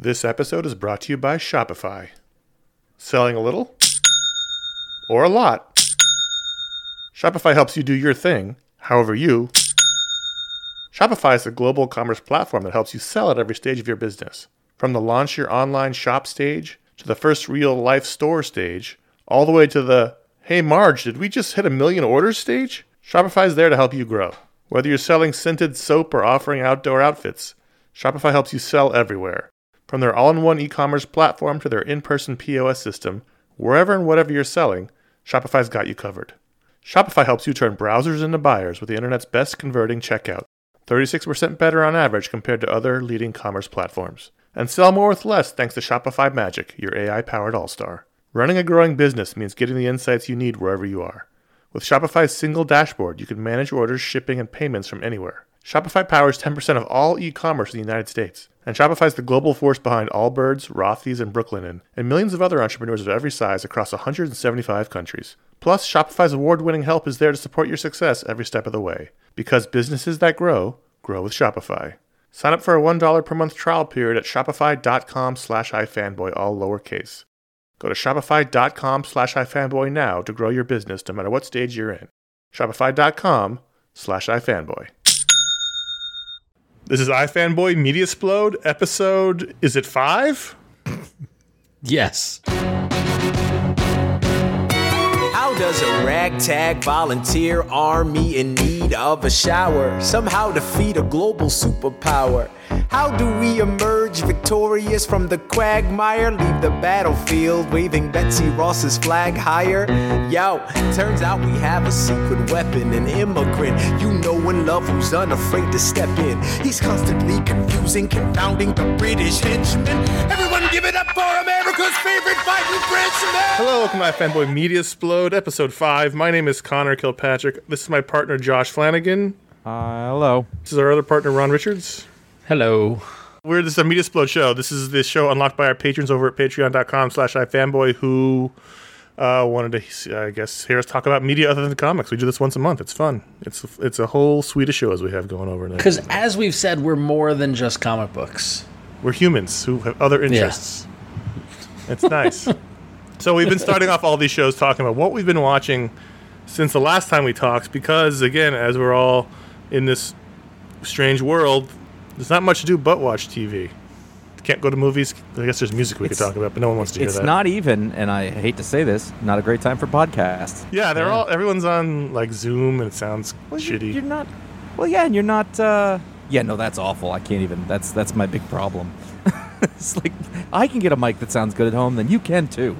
This episode is brought to you by Shopify. Selling a little? Or a lot? Shopify helps you do your thing, however you. Shopify is a global commerce platform that helps you sell at every stage of your business. From the launch your online shop stage, to the first real-life store stage, all the way to the, hey Marge, did we just hit 1 million orders stage? Shopify is there to help you grow. Whether you're selling scented soap or offering outdoor outfits, Shopify helps you sell everywhere. From their all-in-one e-commerce platform to their in-person POS system, wherever and whatever you're selling, Shopify's got you covered. Shopify helps you turn browsers into buyers with the internet's best converting checkout, 36% better on average compared to other leading commerce platforms. And sell more with less thanks to Shopify Magic, your AI-powered all-star. Running a growing business means getting the insights you need wherever you are. With Shopify's single dashboard, you can manage orders, shipping, and payments from anywhere. Shopify powers 10% of all e-commerce in the United States. And Shopify's the global force behind Allbirds, Rothy's, and Brooklinen, and millions of other entrepreneurs of every size across 175 countries. Plus, Shopify's award-winning help is there to support your success every step of the way. Because businesses that grow, grow with Shopify. Sign up for a $1 per month trial period at shopify.com/ifanboy, all lowercase. Go to shopify.com/ifanboy now to grow your business no matter what stage you're in. Shopify.com/ifanboy. This is iFanboy Mediasplode episode, is it 5? Yes. How does a ragtag volunteer army in need of a shower somehow defeat a global superpower? How do we emerge victorious from the quagmire? Leave the battlefield waving Betsy Ross's flag higher? Yo, turns out we have a secret weapon, an immigrant you know and love who's unafraid to step in. He's constantly confusing, confounding the British henchmen. Everyone give it up for America's favorite fighting Frenchman! Hello, welcome to iFanboy Mediasplode episode 5. My name is Connor Kilpatrick. This is my partner Josh Flanagan. Hello. This is our other partner Ron Richards. Hello. This is a Mediasplode show. This is the show unlocked by our patrons over at patreon.com/ifanboy who wanted to, I guess, hear us talk about media other than comics. We do this once a month. It's fun. It's a whole suite of shows we have going over there. Because as we've said, we're more than just comic books. We're humans who have other interests. Yeah. It's nice. So we've been starting off all these shows talking about what we've been watching since the last time we talked because, again, as we're all in this strange world, there's not much to do but watch TV. Can't go to movies. I guess there's music we could talk about, but no one wants to hear that. It's not even, and I hate to say this, not a great time for podcasts. Yeah, everyone's on like Zoom, and it sounds shitty. You're not. Well, yeah, and you're not. Yeah, no, that's awful. I can't even. That's my big problem. It's like I can get a mic that sounds good at home, then you can too.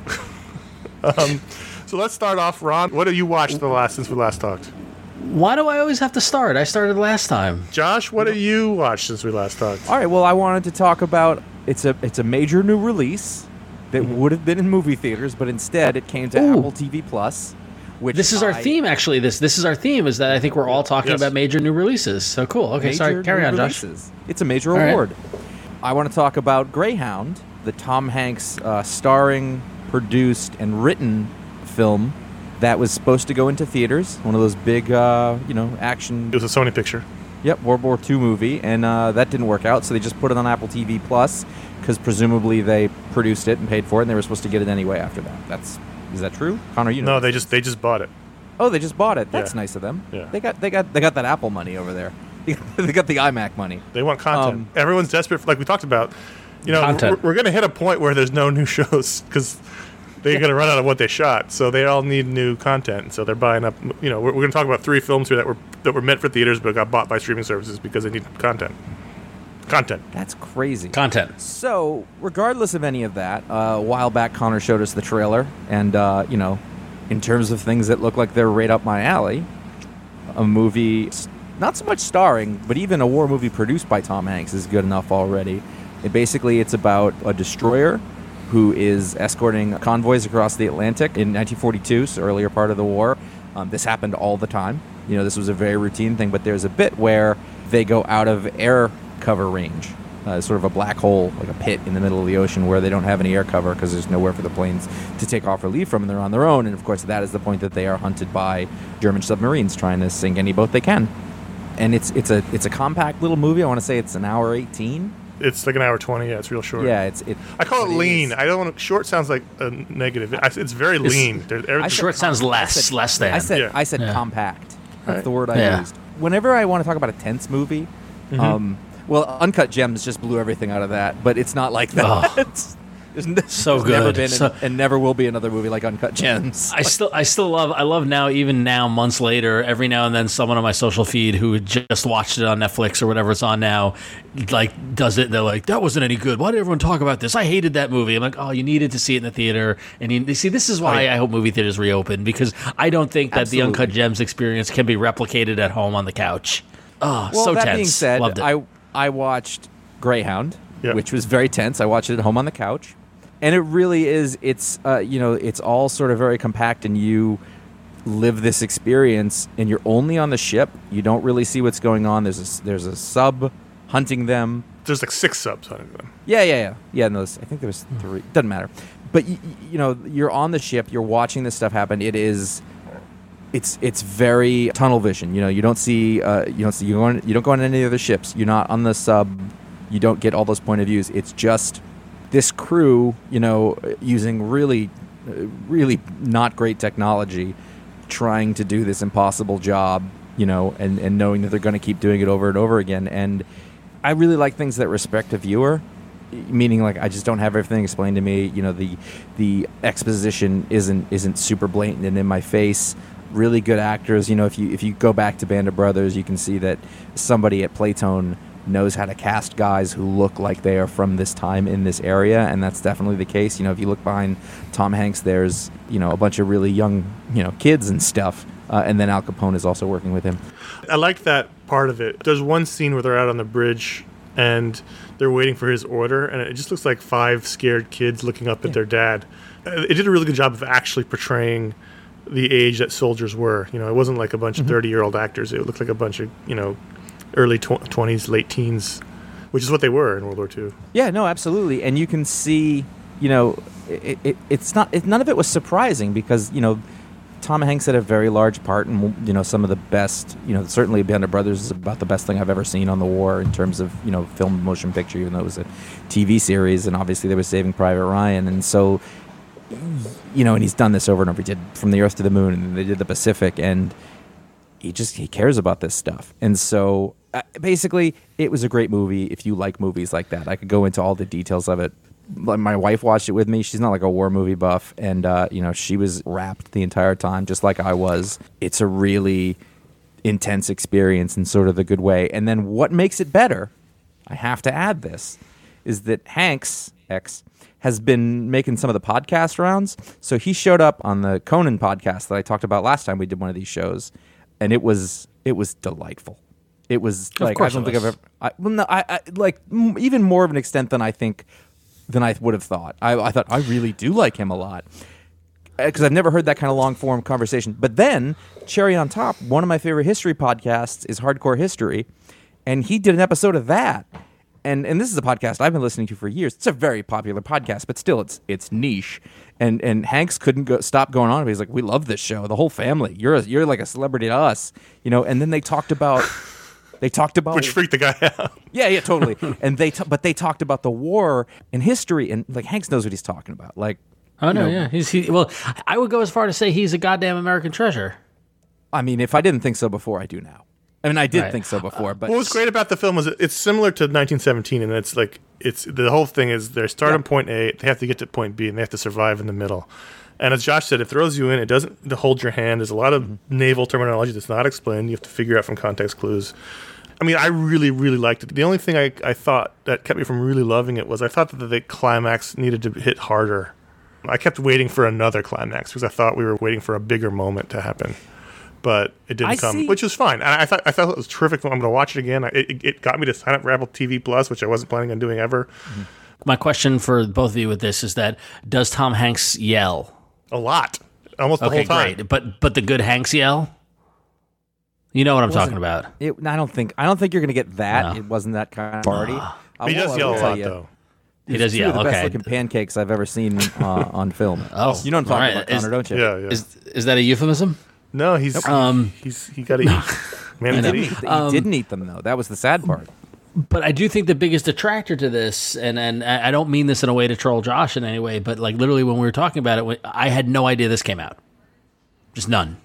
So let's start off, Ron. What have you watched since we last talked? Why do I always have to start? I started last time. Josh, what have you watched since we last talked? All right, well, I wanted to talk about it's a major new release that would have been in movie theaters, but instead it came to Apple TV Plus. Which this is our theme, actually. This is our theme, is that I think we're all talking about major new releases. So cool. Okay, sorry. Carry on, Josh. It's a major award. I want to talk about Greyhound, the Tom Hanks starring, produced, and written film that was supposed to go into theaters. One of those big, action. It was a Sony picture. Yep, World War II movie, and that didn't work out, so they just put it on Apple TV Plus because presumably they produced it and paid for it, and they were supposed to get it anyway after that. Is that true, Connor? You know? No, they just bought it. Oh, they just bought it. That's nice of them. Yeah. They got that Apple money over there. They got the iMac money. They want content. Everyone's desperate for, like we talked about. Content. We're going to hit a point where there's no new shows because they're going to run out of what they shot. So they all need new content. So they're buying up. We're going to talk about 3 films here that were meant for theaters but got bought by streaming services because they need content. That's crazy. Content. So, regardless of any of that, a while back Connor showed us the trailer, and in terms of things that look like they're right up my alley, a movie not so much starring, but even a war movie produced by Tom Hanks is good enough already. It's about a destroyer who is escorting convoys across the Atlantic in 1942, so earlier part of the war. This happened all the time. This was a very routine thing, but there's a bit where they go out of air cover range, sort of a black hole, like a pit in the middle of the ocean where they don't have any air cover because there's nowhere for the planes to take off or leave from, and they're on their own. And of course, that is the point that they are hunted by German submarines trying to sink any boat they can. And it's a compact little movie. I want to say it's an hour 18. It's like an hour 20. Yeah, it's real short. Yeah, I call it but lean. is. I don't want short. Sounds like a negative. It's very lean. Short sounds less than. I said Yeah. compact. That's Right. the word I used. Whenever I want to talk about a tense movie, well, Uncut Gems just blew everything out of that, but it's not like that. So There's never good. been and never will be another movie like Uncut Gems. I love now, even now, months later, every now and then someone on my social feed who just watched it on Netflix or whatever it's on now, like, does it. They're like, that wasn't any good. Why did everyone talk about this? I hated that movie. I'm like, oh, you needed to see it in the theater. And you see, this is why I hope movie theaters reopen, because I don't think that the Uncut Gems experience can be replicated at home on the couch. Oh, well, so that tense. being said, Loved it. I watched Greyhound, Yeah. which was very tense. I watched it at home on the couch. And it really is. It's it's all sort of very compact, and you live this experience, and you're only on the ship. You don't really see what's going on. There's a sub hunting them. There's like 6 subs on them. Yeah. No, I think there was 3. Doesn't matter. But you're on the ship. You're watching this stuff happen. It is. It's very tunnel vision. You don't see. You don't go on any other ships. You're not on the sub. You don't get all those point of views. It's just this crew, using really, really not great technology, trying to do this impossible job, and knowing that they're going to keep doing it over and over again. And I really like things that respect the viewer, meaning like I just don't have everything explained to me. The exposition isn't super blatant and in my face. Really good actors. If you go back to Band of Brothers, you can see that somebody at Playtone knows how to cast guys who look like they are from this time in this area, and that's definitely the case. If you look behind Tom Hanks, there's a bunch of really young kids and stuff, and then Al Capone is also working with him. I liked that part of it. There's one scene where they're out on the bridge and they're waiting for his order, and it just looks like 5 scared kids looking up at their dad. It did a really good job of actually portraying the age that soldiers were. It wasn't like a bunch of 30-year-old actors. It looked like a bunch of early 20s, late teens, which is what they were in World War II. Yeah, no, absolutely. And you can see, it's not. None of it was surprising because Tom Hanks had a very large part in some of the best. Certainly Band of Brothers is about the best thing I've ever seen on the war in terms of film, motion picture, even though it was a TV series, and obviously they were Saving Private Ryan, and so and he's done this over and over. He did From the Earth to the Moon, and they did The Pacific, and he cares about this stuff. And so basically it was a great movie if you like movies like that. I could go into all the details of it. My wife watched it with me. She's not like a war movie buff, and she was rapt the entire time just like I was. It's a really intense experience in sort of the good way. And then what makes it better, I have to add this, is that Hanks has been making some of the podcast rounds. So he showed up on the Conan podcast that I talked about last time we did one of these shows. And it was delightful. It was like I don't think I've ever. I like even more of an extent than I would have thought. I thought I really do like him a lot because I've never heard that kind of long form conversation. But then cherry on top, one of my favorite history podcasts is Hardcore History, and he did an episode of that. And this is a podcast I've been listening to for years. It's a very popular podcast, but still, it's niche. And Hanks couldn't stop going on. He's like, "We love this show. The whole family. You're like a celebrity to us, And then they talked about Which freaked the guy out. Yeah, totally. And they talked about the war and history, and like Hanks knows what he's talking about. Like, yeah. Well, I would go as far to say he's a goddamn American treasure. I mean, if I didn't think so before, I do now. I mean, I did think so before, but what was great about the film was it's similar to 1917, and it's the whole thing is they start on point A, they have to get to point B, and they have to survive in the middle. And as Josh said, it throws you in. It doesn't hold your hand. There's a lot of naval terminology that's not explained. You have to figure out from context clues. I mean, I really, really liked it. The only thing I thought that kept me from really loving it was I thought that the climax needed to hit harder. I kept waiting for another climax because I thought we were waiting for a bigger moment to happen. But it didn't come, which was fine. And I thought it was terrific. I'm going to watch it again. It got me to sign up for Apple TV Plus, which I wasn't planning on doing ever. My question for both of you with this is that does Tom Hanks yell? A lot. Almost the whole time. Okay, great. But the good Hanks yell? You know what I'm talking about. I don't think you're going to get that. No. It wasn't that kind of party. He does yell a lot, though. He does yell. The best looking pancakes I've ever seen on film. Oh, you know what I'm talking about, Connor, don't you? Yeah. Is that a euphemism? No, he got to eat. Man, he didn't eat them though. That was the sad part. But I do think the biggest detractor to this, and I don't mean this in a way to troll Josh in any way, but like literally when we were talking about it, I had no idea this came out. Just none.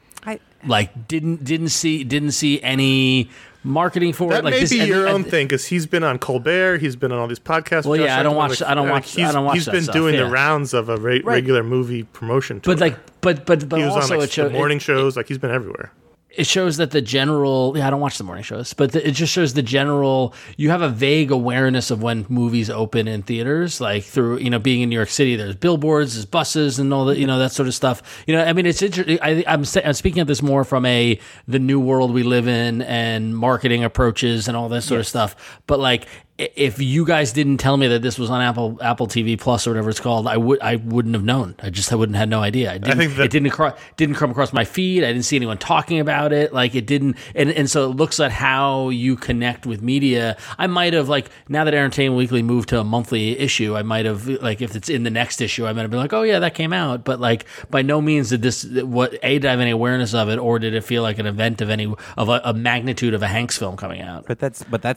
Like didn't see any marketing for That it. Like may this, be and- your and- own thing because he's been on Colbert, he's been on all these podcasts. Well, with yeah, Josh I don't Hartnett, watch. I don't watch. He's, I don't watch. He's that been stuff, doing the yeah. rounds of a regular movie promotion tour. But like, but he was also on like, it shows the morning shows. Like he's been everywhere. It shows that the general. Yeah, I don't watch the morning shows, but it just shows the general. You have a vague awareness of when movies open in theaters, like through being in New York City. There's billboards, there's buses, and all that that sort of stuff. I mean, it's interesting. I'm speaking of this more from the new world we live in and marketing approaches and all this sort of stuff. But like, if you guys didn't tell me that this was on Apple TV Plus or whatever it's called, I wouldn't have known. I wouldn't had no idea. It didn't come across my feed. I didn't see anyone talking about it. Like it didn't, and so it looks at how you connect with media. I might have now that Entertainment Weekly moved to a monthly issue, I might have if it's in the next issue, I might have been like, oh yeah, that came out. But by no means did did I have any awareness of it, or did it feel like an event of a magnitude of a Hanks film coming out. But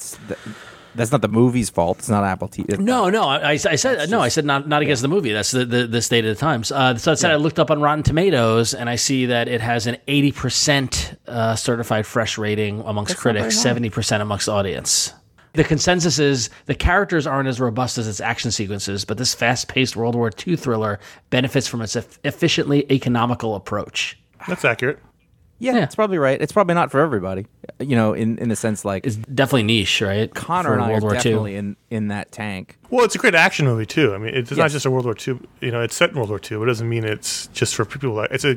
that's not the movie's fault. It's not Apple TV. No. I said not against the movie. That's the state of the times. So I looked up on Rotten Tomatoes, and I see that it has an 80% certified fresh rating amongst critics, 70% amongst audience. The consensus is the characters aren't as robust as its action sequences, but this fast-paced World War II thriller benefits from its efficiently economical approach. That's accurate. Yeah, it's probably right. It's probably not for everybody. In the sense It's definitely niche, right? Connor for and I World are War definitely II. in that tank. Well, it's a great action movie too. I mean, it's not Yes. just a World War II. It's set in World War II. It doesn't mean it's just for people.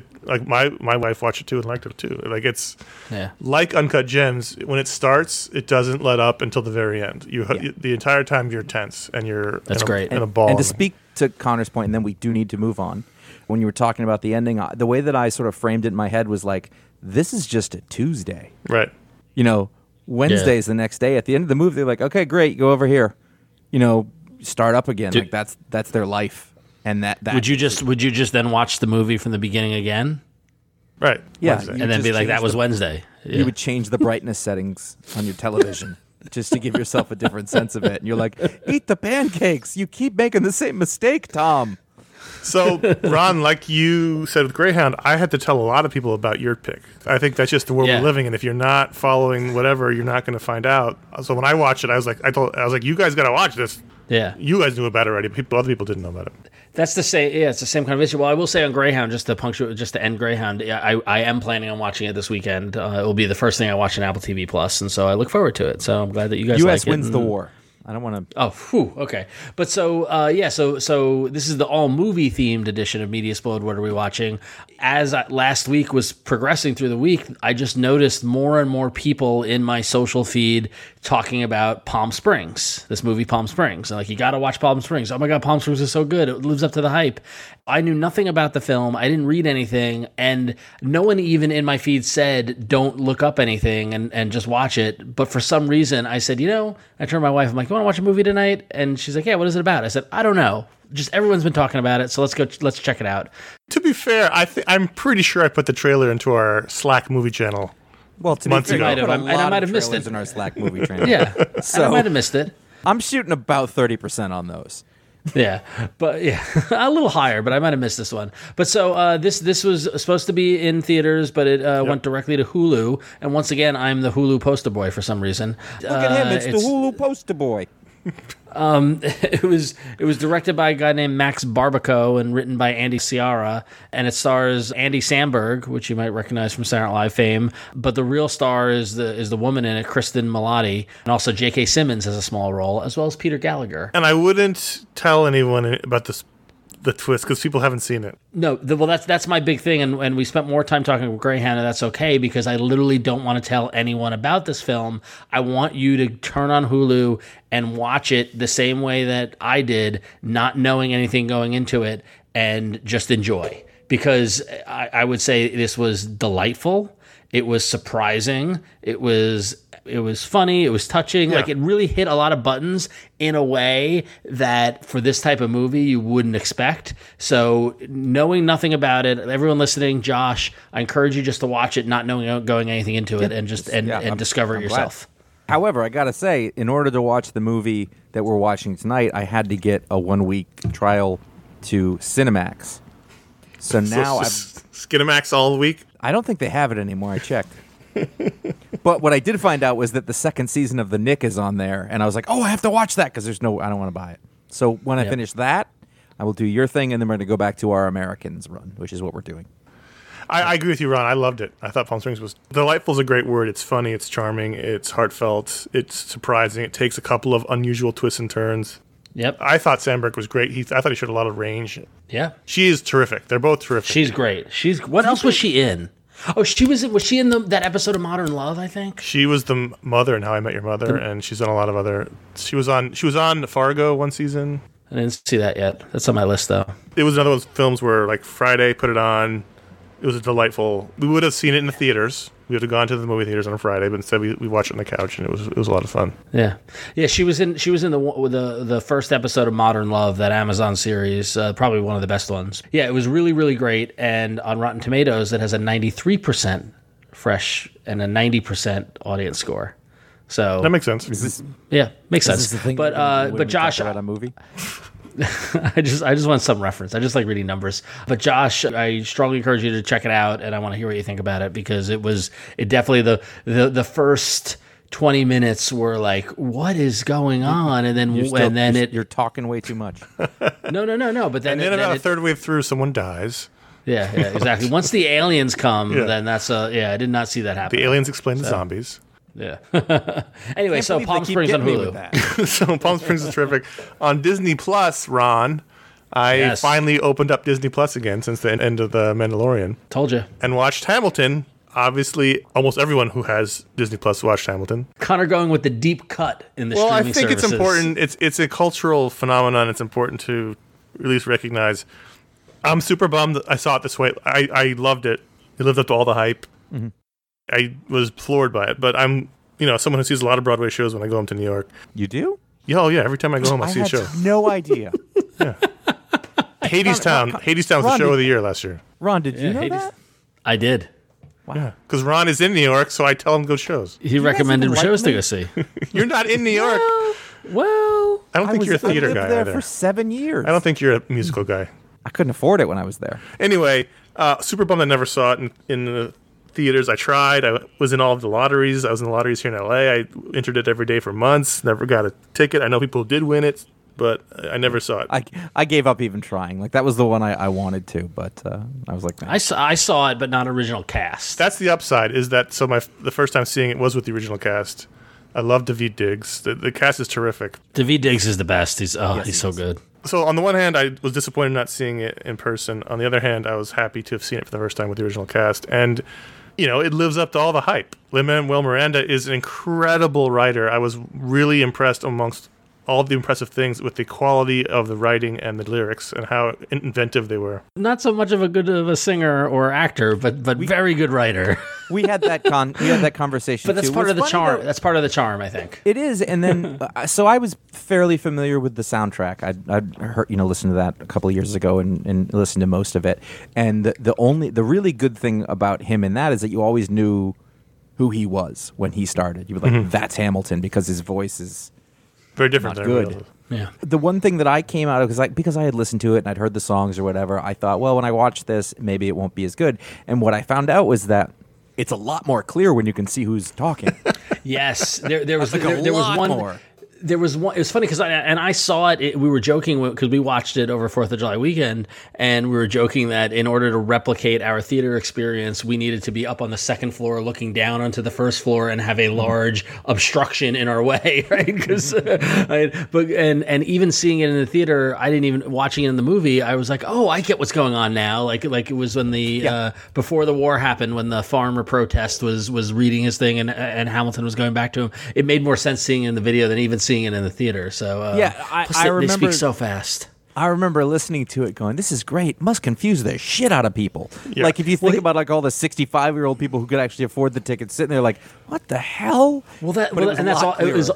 My wife watched it too and liked it too. It's like Uncut Gems. When it starts, it doesn't let up until the very end. The entire time you're tense and you're great. in a ball. And to speak to Connor's point, and then we do need to move on. When you were talking about the ending, the way that I sort of framed it in my head was like, this is just a Tuesday. Right. Wednesday's the next day. At the end of the movie, they're like, okay, great, go over here. Start up again. Dude. That's their life. And that Would you just then watch the movie from the beginning again? Right. Yeah. Wednesday. You And then just be like, change that was the- Wednesday. Yeah. you would change the brightness settings on your television just to give yourself a different sense of it. And you're like, eat the pancakes. You keep making the same mistake, Tom. So, Ron, like you said with Greyhound, I had to tell a lot of people about your pick. I think that's just the world Yeah. we're living in. If you're not following whatever, you're not going to find out. So when I watched it, I was like, you guys got to watch this. Yeah. You guys knew about it already. Other people didn't know about it. That's the same. Yeah, it's the same kind of issue. Well, I will say on Greyhound, just to end Greyhound, I am planning on watching it this weekend. It will be the first thing I watch on Apple TV Plus, and so I look forward to it. So I'm glad that you guys U.S. like it. wins the war. I don't want to. Oh, whew, okay. But so this is the all movie themed edition of Media Explode. What are we watching? As last week was progressing through the week, I just noticed more and more people in my social feed talking about Palm Springs, this movie Palm Springs. And you got to watch Palm Springs. Oh my God, Palm Springs is so good. It lives up to the hype. I knew nothing about the film. I didn't read anything. And no one even in my feed said, don't look up anything and just watch it. But for some reason, I said, I turned to my wife, I'm like, you want to watch a movie tonight? And she's like, yeah, what is it about? I said, I don't know. Just everyone's been talking about it, so let's check it out. To be fair, I'm pretty sure I put the trailer into our Slack movie channel. Well, to Months be fair, ago. we put a And I lot might of have missed trailers it. in our Slack movie channel. Yeah, So- and I might have missed it. I'm shooting about 30% on those. Yeah, but yeah, a little higher, but I might have missed this one. But so this was supposed to be in theaters, but it went directly to Hulu. And once again, I'm the Hulu poster boy for some reason. Look at him. It's the Hulu poster boy. It was directed by a guy named Max Barbaco and written by Andy Ciara, and it stars Andy Samberg, which you might recognize from Saturday Night Live fame. But the real star is the woman in it, Kristen Milotti, and also J.K. Simmons has a small role, as well as Peter Gallagher. And I wouldn't tell anyone about the twist because people haven't seen it. No, well, that's my big thing, and we spent more time talking with Greyhound, and that's okay because I literally don't want to tell anyone about this film. I want you to turn on Hulu and watch it the same way that I did, not knowing anything going into it, and just enjoy. Because I would say this was delightful. It was surprising. It was funny. It was touching. Yeah. Like it really hit a lot of buttons in a way that for this type of movie you wouldn't expect. So knowing nothing about it, everyone listening, Josh, I encourage you just to watch it, not knowing going anything into it, and just and I'm discover it glad. yourself. However, I gotta say, in order to watch the movie that we're watching tonight, I had to get a 1-week trial to Cinemax. So now Skinamax all week. I don't think they have it anymore. I checked. But what I did find out was that the second season of The Nick is on there, and I was like, oh, I have to watch that because I don't want to buy it. So when I finish that, I will do your thing, and then we're going to go back to our Americans run, which is what we're doing. I agree with you, Ron. I loved it. I thought Palm Springs was delightful. Is a great word. It's funny. It's charming. It's heartfelt. It's surprising. It takes a couple of unusual twists and turns. Yep. I thought Sandberg was great. I thought he showed a lot of range. Yeah. She is terrific. They're both terrific. She's great. What else was she in? Oh, was she in that episode of Modern Love, I think? She was the mother in How I Met Your Mother, and she's done a lot of other. She was on Fargo one season. I didn't see that yet. That's on my list, though. It was another one of those films where, like, Friday, put it on. It was a delightful. We would have seen it in the theaters. We would have gone to the movie theaters on a Friday, but instead we watched it on the couch, and it was a lot of fun. Yeah. She was in the first episode of Modern Love, that Amazon series, probably one of the best ones. Yeah, it was really, really great. And on Rotten Tomatoes, it has a 93% fresh and a 90% audience score. So that makes sense. Makes sense. Is this the thing But Josh, about a movie? I just want some reference. I just like reading numbers. But Josh, I strongly encourage you to check it out, and I want to hear what you think about it, because it definitely the first 20 minutes were like, what is going on? And then you're talking way too much. No. But then about a third way through, someone dies. Yeah, exactly. Once the aliens come, then that's I did not see that happen. The aliens explain the zombies. Yeah. Anyway, so Palm Springs on Hulu. So Palm Springs is terrific. On Disney Plus, Ron, I finally opened up Disney Plus again since the end of The Mandalorian. Told you. And watched Hamilton. Obviously, almost everyone who has Disney Plus watched Hamilton. Connor going with the deep cut in the streaming services. Well, I think it's important. It's a cultural phenomenon. It's important to at least recognize. I'm super bummed that I saw it this way. I loved it. It lived up to all the hype. Mm-hmm. I was floored by it, but I'm, someone who sees a lot of Broadway shows when I go home to New York. You do? Yeah, every time I go home, I see a show. No idea. Yeah. Hadestown was the show of the year last year. Ron, did you know that? I did. Wow. Yeah, because Ron is in New York, so I tell him go shows. He recommended shows to go see. You're not in New York. Well, I don't think you're a theater guy I lived there either. for 7 years. I don't think you're a musical guy. I couldn't afford it when I was there. Anyway, super bummed I never saw it in the theaters. I tried. I was in all of the lotteries. I was in the lotteries here in LA. I entered it every day for months. Never got a ticket. I know people did win it, but I never saw it. I gave up even trying. Like, that was the one I wanted to, but I was like, nah. I saw it, but not original cast. That's the upside. Is that the first time seeing it was with the original cast. I love Daveed Diggs. The cast is terrific. Daveed Diggs is the best. He's so good. So on the one hand, I was disappointed not seeing it in person. On the other hand, I was happy to have seen it for the first time with the original cast. And, it lives up to all the hype. Lin-Manuel Miranda is an incredible writer. I was really impressed amongst all of the impressive things with the quality of the writing and the lyrics and how inventive they were. Not so much of a singer or actor, but very good writer. We had that conversation. But that's too. part of the charm. Though, that's part of the charm, I think. It is, and then so I was fairly familiar with the soundtrack. I'd heard, listened to that a couple of years ago and listened to most of it. And the really good thing about him in that is that you always knew who he was when he started. You were like, that's Hamilton, because his voice is very different. Not good. Yeah. The one thing that I came out of, because I had listened to it and I'd heard the songs or whatever, I thought, well, when I watch this, maybe it won't be as good. And what I found out was that it's a lot more clear when you can see who's talking. Yes, there was like there was one more. There was one. It was funny because I saw it. We were joking because we watched it over 4th of July weekend, and we were joking that in order to replicate our theater experience, we needed to be up on the second floor, looking down onto the first floor, and have a large obstruction in our way, right? Because, and even seeing it in the theater, I didn't even watching it in the movie. I was like, oh, I get what's going on now. Like it was when before the war happened, when the farmer protest was reading his thing, and Hamilton was going back to him. It made more sense seeing it in the video than even seeing it in the theater. So I remember they speak so fast. I remember listening to it going, this is great. Must confuse the shit out of people. Yeah. Like, if you think about all the 65-year-old people who could actually afford the tickets sitting there like, what the hell? Well, that's all.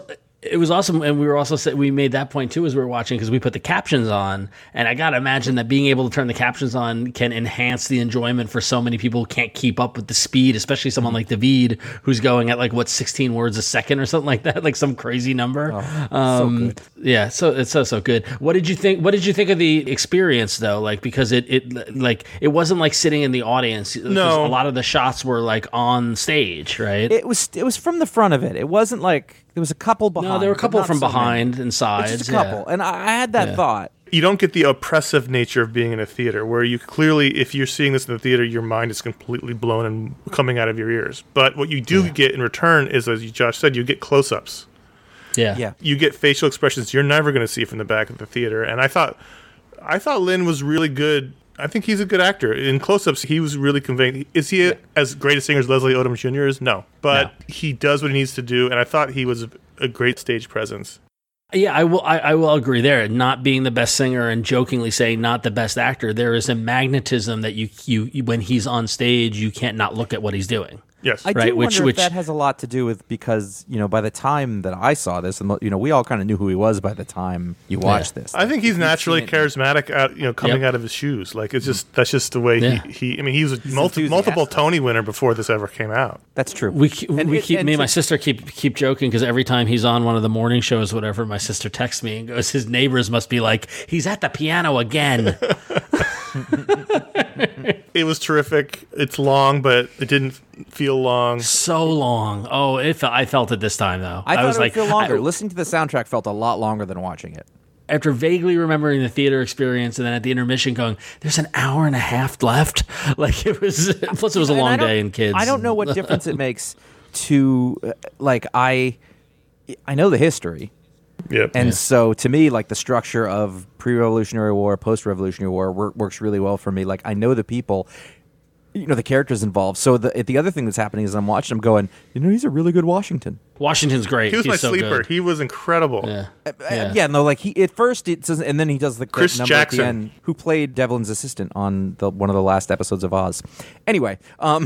It was awesome, and we were also we made that point too as we were watching because we put the captions on, and I gotta imagine that being able to turn the captions on can enhance the enjoyment for so many people who can't keep up with the speed, especially someone like David who's going at 16 words a second or something like that, like some crazy number. So good. Yeah, so it's so good. What did you think? What did you think of the experience though? Like because it wasn't like sitting in the audience. No, a lot of the shots were like on stage, right? It was from the front of it. It wasn't like there was a couple behind. No, there were a couple but not from so behind many. and sides. Just a couple, and I had that thought. You don't get the oppressive nature of being in a theater, where you clearly, if you're seeing this in the theater, your mind is completely blown and coming out of your ears. But what you do get in return is, as Josh said, you get close-ups. Yeah. You get facial expressions you're never going to see from the back of the theater. And I thought Lin was really good. I think he's a good actor. In close-ups, he was really conveying. Is he as great a singer as Leslie Odom Jr. is? No. But he does what he needs to do, and I thought he was a great stage presence. Yeah, I will agree there. Not being the best singer and jokingly saying not the best actor, there is a magnetism that you when he's on stage, you can't not look at what he's doing. Yes. I do wonder if that has a lot to do with because, by the time that I saw this, we all kind of knew who he was by the time you watched this. I think he's naturally charismatic coming out of his shoes. Like that's just the way he was a multiple Tony winner before this ever came out. That's true. Me and my sister keep joking because every time he's on one of the morning shows, whatever, my sister texts me and goes, his neighbors must be like, he's at the piano again. It was terrific. It's long, but it didn't feel long. So long. Oh, I felt it this time though. I thought was it would like, feel longer. Listening to the soundtrack felt a lot longer than watching it. After vaguely remembering the theater experience, and then at the intermission going, "There's an hour and a half left." Like it was. Plus, it was a long day, and kids. I don't know what difference it makes to I know the history. Yep. And so to me, like the structure of pre-Revolutionary War, post-Revolutionary War works really well for me. Like I know the people, the characters involved. So the other thing that's happening is I'm watching him going, he's a really good Washington. Washington's great. He was my so sleeper. Good. He was incredible. Yeah. He at first it says, and then he does the Chris number Jackson, at the end, who played Devlin's assistant on one of the last episodes of Oz. Anyway,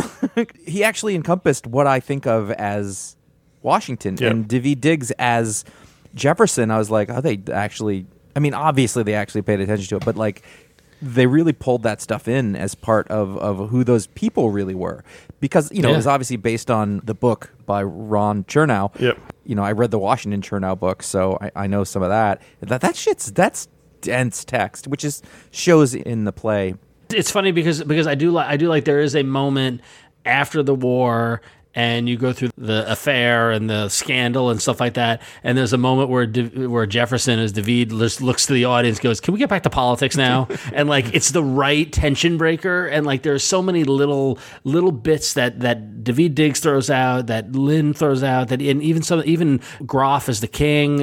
he actually encompassed what I think of as Washington and Daveed Diggs as Jefferson. I was like, oh, they actually. I mean, obviously they actually paid attention to it, but like. They really pulled that stuff in as part of who those people really were. Because, it was obviously based on the book by Ron Chernow. Yep. I read the Washington Chernow book, so I know some of that. That's dense text, which shows in the play. It's funny because I do like there is a moment after the war and you go through the affair and the scandal and stuff like that, and there's a moment where Jefferson, as David, looks to the audience, goes, "Can we get back to politics now?" And like it's the right tension breaker, and like there's so many little bits that Daveed Diggs throws out, that Lin throws out, that and even Groff as the king,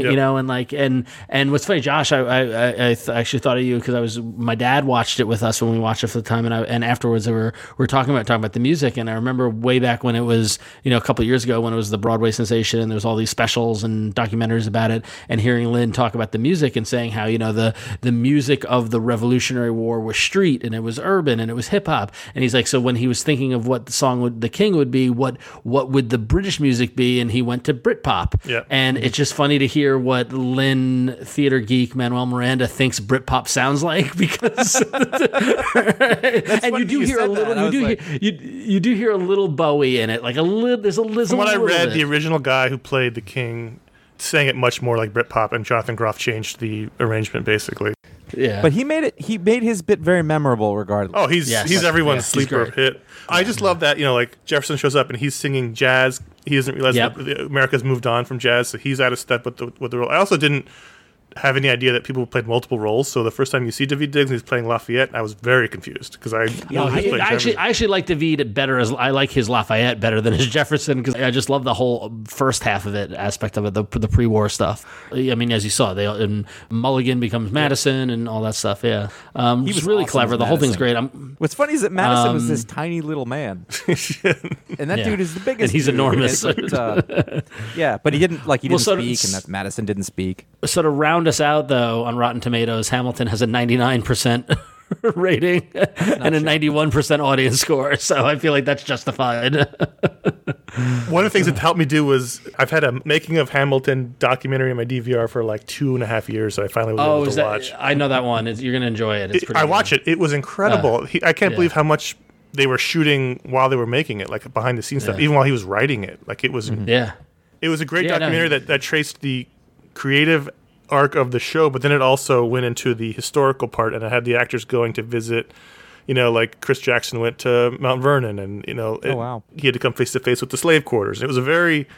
and what's funny, Josh, I actually thought of you because my dad watched it with us when we watched it for the time, and afterwards we were talking about the music, and I remember way back when it was. A couple of years ago when it was the Broadway sensation and there was all these specials and documentaries about it, and hearing Lin talk about the music and saying how, the music of the Revolutionary War was street and it was urban and it was hip hop. And he's like, so when he was thinking of what the song the King would be, what would the British music be? And he went to Britpop. Yep. And it's just funny to hear what Lin, theater geek Manuel Miranda, thinks Britpop sounds like because and you do hear a little, you do hear a little Bowie in it, like there's a little. From what I read, bit. the original guy who played the King sang it much more like Britpop, and Jonathan Groff changed the arrangement basically. Yeah, but he made his bit very memorable regardless. Oh, he's everyone's sleeper hit. I just love that like Jefferson shows up and he's singing jazz. He doesn't realize that America's moved on from jazz, so he's out of step with the role. I also didn't have any idea that people played multiple roles. So the first time you see Daveed Diggs and he's playing Lafayette, I was very confused because I actually like Daveed better I like his Lafayette better than his Jefferson because I just love the whole first half of it aspect of it, the pre-war stuff. I mean, as you saw, and Mulligan becomes Madison and all that stuff. Yeah, he was really awesome clever. The whole thing's great. What's funny is that Madison was this tiny little man, and that dude is the biggest. And he's enormous. But he didn't speak, and that Madison didn't speak. So to round us out, though, on Rotten Tomatoes, Hamilton has a 99% rating and a 91% audience score. So I feel like that's justified. One of the things that helped me do was I've had a making of Hamilton documentary in my DVR for like 2.5 years, so I finally was able to watch. I know that one. You're going to enjoy it. It's pretty I good. watched it. It was incredible. I can't believe how much they were shooting while they were making it, like behind the scenes stuff, even while he was writing it. Like it was, it was a great documentary that traced the creative arc of the show, but then it also went into the historical part, and it had the actors going to visit. Like Chris Jackson went to Mount Vernon, and he had to come face to face with the slave quarters. It was a very,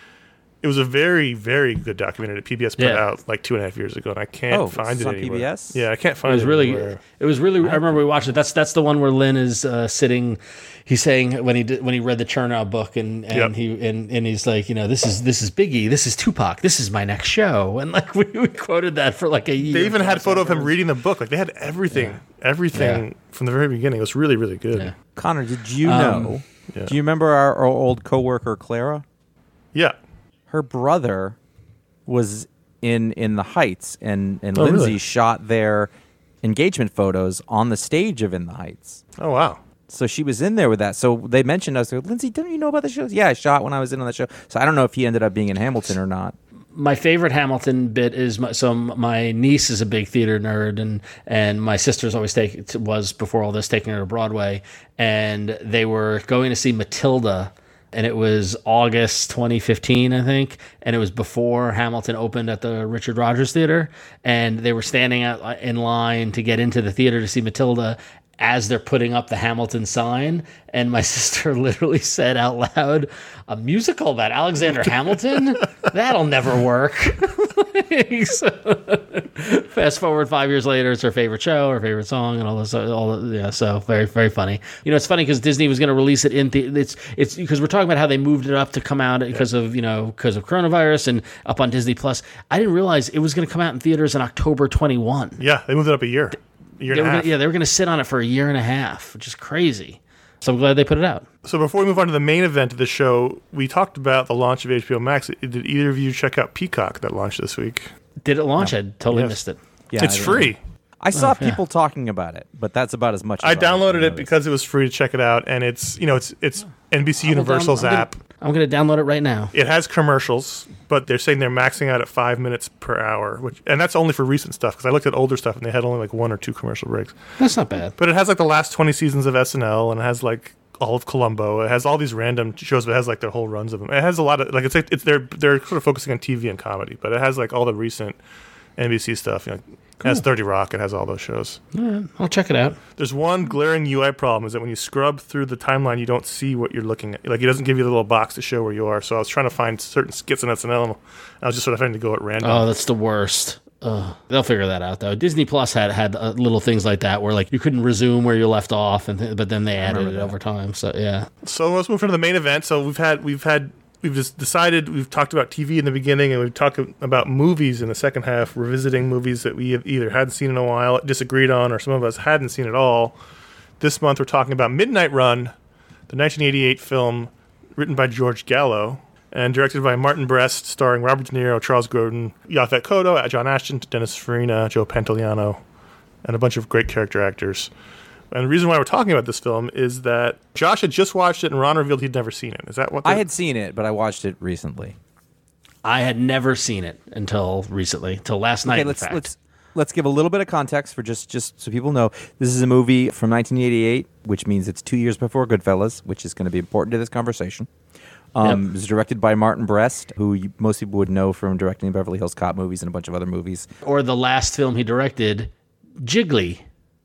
very good documentary that PBS put out like 2.5 years ago, and I can't find it on anywhere. PBS? Yeah, I can't find it. It was really. I remember we watched it. That's the one where Lynn is sitting. He's saying when he read the Chernow book, and he's like, this is Biggie, this is Tupac, this is my next show, and like we quoted that for like a year. They even had a photo of him reading the book. Like they had everything from the very beginning. It was really, really good. Yeah. Connor, did you know? Yeah. Do you remember our old coworker Clara? Yeah. Her brother was in the Heights, and Lindsay really? shot their engagement photos on the stage of In the Heights. Oh, wow. So she was in there with that. So they mentioned us. Lindsay, don't you know about the show? Yeah, I shot when I was in on that show. So I don't know if he ended up being in Hamilton or not. My favorite Hamilton bit is my niece is a big theater nerd, and my sister's always was before all this taking her to Broadway, and they were going to see Matilda. And it was August 2015, I think, and it was before Hamilton opened at the Richard Rodgers Theater, and they were standing out in line to get into the theater to see Matilda as they're putting up the Hamilton sign, and my sister literally said out loud, "A musical about Alexander Hamilton? That'll never work." So, fast forward 5 years later, it's her favorite show, her favorite song, and all this. So very, very funny. It's funny because Disney was going to release it in it's because we're talking about how they moved it up to come out because of coronavirus and up on Disney Plus. I didn't realize it was going to come out in theaters in October 21. Yeah, they moved it up a year. They were going to sit on it for a year and a half, which is crazy. So I'm glad they put it out. So before we move on to the main event of the show, we talked about the launch of HBO Max. Did either of you check out Peacock that launched this week? Did it launch? No. I totally missed it. Yeah, it's free. I saw people talking about it, but that's about as much. I downloaded it because it was free to check it out, and it's NBC Universal's app. I'm going to download it right now. It has commercials, but they're saying they're maxing out at 5 minutes per hour, and that's only for recent stuff, because I looked at older stuff, and they had only like 1 or 2 commercial breaks. That's not bad. But it has like the last 20 seasons of SNL, and it has like all of Columbo. It has all these random shows, but it has like their whole runs of them. It has a lot of, like, they're sort of focusing on TV and comedy, but it has like all the recent NBC stuff, It has 30 Rock. It has all those shows. Yeah, I'll check it out. There's one glaring UI problem, is that when you scrub through the timeline, you don't see what you're looking at. Like, it doesn't give you the little box to show where you are. So I was trying to find certain skits in SNL, and I was just sort of having to go at random. Oh, that's the worst. They'll figure that out, though. Disney Plus had little things like that where, like, you couldn't resume where you left off, but then they added it over time. So yeah. So let's move on to the main event. So we've just decided, we've talked about TV in the beginning, and we've talked about movies in the second half, revisiting movies that we have either hadn't seen in a while, disagreed on, or some of us hadn't seen at all. This month we're talking about Midnight Run, the 1988 film written by George Gallo and directed by Martin Brest, starring Robert De Niro, Charles Grodin, Yaphet Kotto, John Ashton, Dennis Farina, Joe Pantoliano, and a bunch of great character actors. And the reason why we're talking about this film is that Josh had just watched it, and Ron revealed he'd never seen it. Is that what? I had seen it, but I watched it recently. I had never seen it until recently, till last night. Okay, let's give a little bit of context for just so people know. This is a movie from 1988, which means it's 2 years before Goodfellas, which is going to be important to this conversation. It was directed by Martin Brest, who most people would know from directing Beverly Hills Cop movies and a bunch of other movies. Or the last film he directed, Jiggly.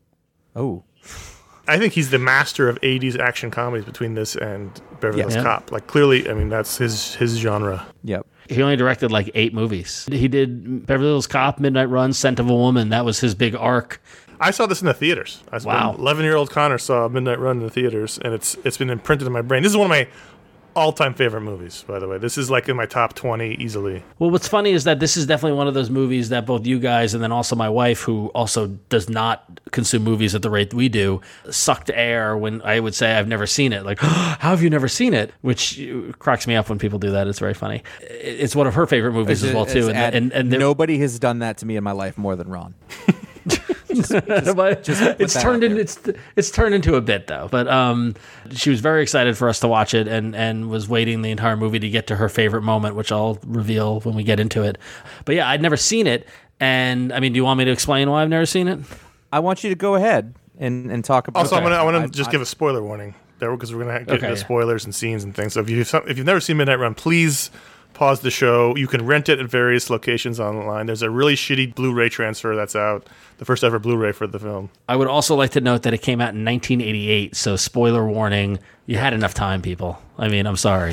Oh. I think he's the master of 80s action comedies between this and Beverly Hills Cop. Like, clearly, I mean, that's his genre. Yep. He only directed like 8 movies. He did Beverly Hills Cop, Midnight Run, Scent of a Woman. That was his big arc. I saw this in the theaters. Wow. 11-year-old Connor saw Midnight Run in the theaters, and it's been imprinted in my brain. This is one of my all-time favorite movies, by the way. This is like in my top 20 easily. Well, what's funny is that this is definitely one of those movies that both you guys and then also my wife, who also does not consume movies at the rate we do, sucked air when I would say I've never seen it. Like, how have you never seen it? Which cracks me up when people do that. It's very funny. It's one of her favorite movies as well, too. And nobody has done that to me in my life more than Ron. But it's turned into a bit though. But she was very excited for us to watch it and was waiting the entire movie to get to her favorite moment, which I'll reveal when we get into it. But yeah, I'd never seen it, and I mean, do you want me to explain why I've never seen it? I want you to go ahead and talk about. Also, I want to just give a spoiler warning there because we're going to get into spoilers and scenes and things. So if you've never seen Midnight Run, please pause the show. You can rent it at various locations online. There's a really shitty Blu-ray transfer that's out, the first ever Blu-ray for the film. I would also like to note that it came out in 1988, so spoiler warning, you had enough time, people. I mean, I'm sorry.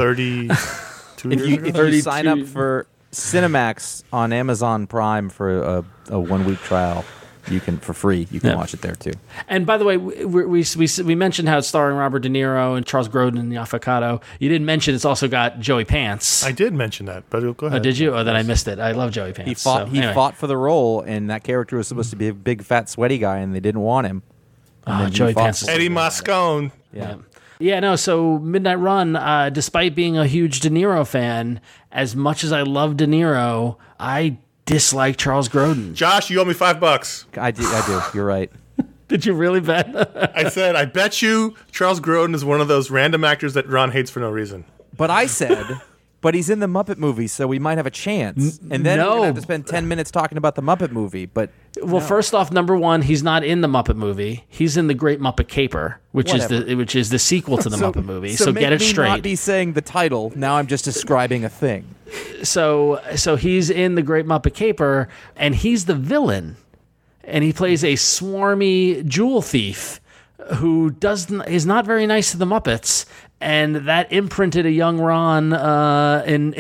32 years ago? If you sign up for Cinemax on Amazon Prime for a 1 week trial, you can for free. You can watch it there too. And by the way, we mentioned how it's starring Robert De Niro and Charles Grodin and Yaphet Kotto. You didn't mention it's also got Joey Pants. I did mention that, but go ahead. Oh, did you? Oh, then I missed it. I love Joey Pants. He fought for the role, and that character was supposed to be a big, fat, sweaty guy, and they didn't want him. Joey Pants. Eddie Moscone. Yeah, no, so Midnight Run, despite being a huge De Niro fan, as much as I love De Niro, I dislike Charles Grodin. Josh, you owe me $5. I do. You're right. Did you really bet? I said, I bet you Charles Grodin is one of those random actors that Ron hates for no reason. But I said, but he's in the Muppet movie, so we might have a chance. And then we're going to have to spend 10 minutes talking about the Muppet movie. But first off, number one, he's not in the Muppet movie. He's in the Great Muppet Caper, which is the sequel to the Muppet movie. So get it straight. Not be saying the title. Now I'm just describing a thing. So he's in the Great Muppet Caper, and he's the villain, and he plays a swarmy jewel thief who is not very nice to the Muppets, and that imprinted a young Ron in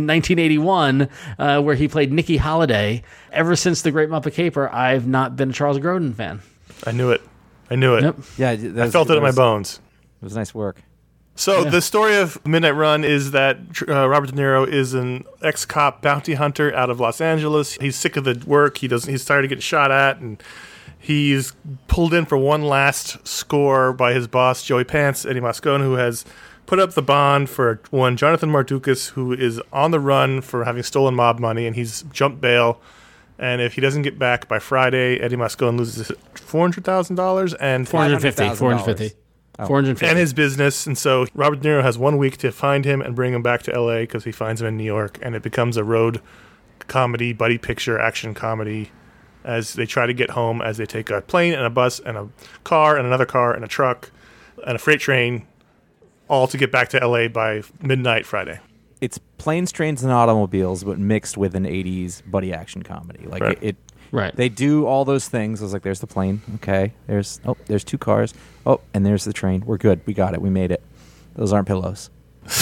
1981, where he played Nicky Holiday. Ever since the Great Muppet Caper, I've not been a Charles Grodin fan. I knew it. Yep. Yeah, I felt it in my bones. It was nice work. So the story of Midnight Run is that Robert De Niro is an ex-cop bounty hunter out of Los Angeles. He's sick of the work. He's tired of getting shot at, and he's pulled in for one last score by his boss, Joey Pants, Eddie Moscone, who has put up the bond for one Jonathan Mardukas, who is on the run for having stolen mob money, and he's jumped bail. And if he doesn't get back by Friday, Eddie Moscone loses $400,000 and $450. And his business. And so Robert De Niro has 1 week to find him and bring him back to L.A. because he finds him in New York. And it becomes a road comedy, buddy picture, action comedy as they try to get home, as they take a plane and a bus and a car and another car and a truck and a freight train, all to get back to L.A. by midnight Friday. It's planes, trains, and automobiles, but mixed with an 80s buddy action comedy. Like Right. Right. They do all those things. I was like, there's the plane. Okay. There's two cars. Oh, and there's the train. We're good. We got it. We made it. Those aren't pillows.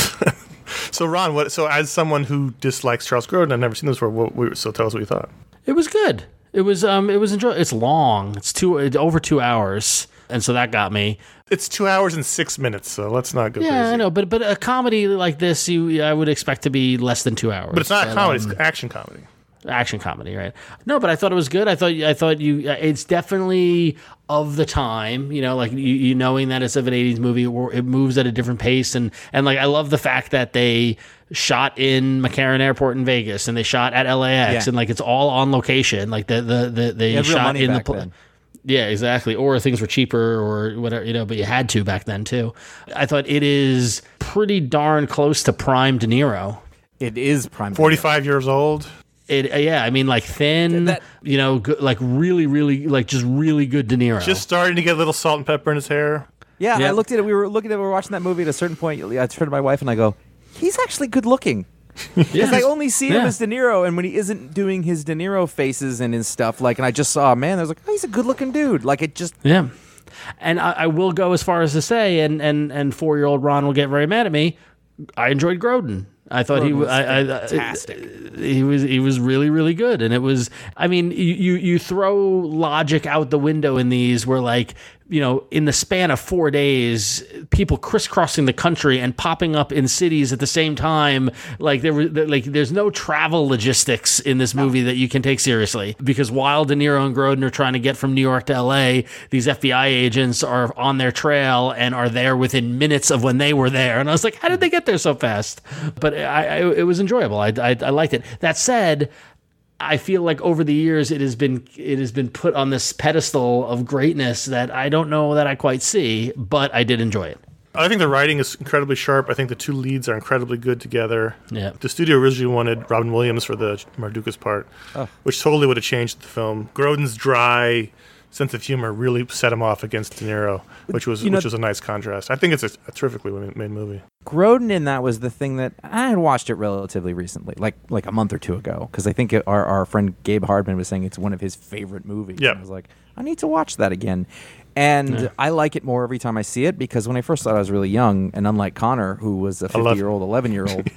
So, Ron, so as someone who dislikes Charles Grodin, I've never seen this before, so tell us what you thought. It was good. It was enjoyable. It's long. It's over 2 hours, and so that got me. It's 2 hours and 6 minutes, so let's not go crazy. Yeah, I know, but a comedy like this, I would expect to be less than 2 hours. But it's not a comedy; it's action comedy. Action comedy, right? No, but I thought it was good. I thought it's definitely of the time. You know, like you knowing that it's of an '80s movie, it moves at a different pace, and like I love the fact that they shot in McCarran Airport in Vegas and they shot at LAX, and like it's all on location. Like they shot in the. Yeah, exactly. Or things were cheaper or whatever, but you had to back then too. I thought it is pretty darn close to prime De Niro. It is prime. 45 years old. I mean, like thin, good, like really, really, like just really good De Niro. Just starting to get a little salt and pepper in his hair. Yeah, I looked at it. We were watching that movie at a certain point. I turned to my wife and I go, he's actually good looking. Because I only see him as De Niro, and when he isn't doing his De Niro faces and his stuff, and I just saw a man, I was like, oh, he's a good looking dude. Like it just. Yeah. And I will go as far as to say, and 4-year-old Ron will get very mad at me, I enjoyed Grodin. I thought he was fantastic. He was really, really good, and it was. I mean, you throw logic out the window in these, where like in the span of 4 days, people crisscrossing the country and popping up in cities at the same time. Like there's no travel logistics in this movie that you can take seriously, because while De Niro and Grodin are trying to get from New York to L.A., these FBI agents are on their trail and are there within minutes of when they were there. And I was like, how did they get there so fast? But it was enjoyable. I liked it. That said, I feel like over the years it has been put on this pedestal of greatness that I don't know that I quite see, but I did enjoy it. I think the writing is incredibly sharp. I think the two leads are incredibly good together. Yeah. The studio originally wanted Robin Williams for the Mardukas part, which totally would have changed the film. Grodin's dry sense of humor really set him off against De Niro, which was a nice contrast. I think it's a terrifically made movie. Grodin in that was the thing that I had watched it relatively recently, like a month or two ago, because I think our friend Gabe Hardman was saying it's one of his favorite movies. Yeah. And I was like, I need to watch that again. And I like it more every time I see it, because when I first saw it, I was really young, and unlike Connor, who was a 50-year-old, 11-year-old,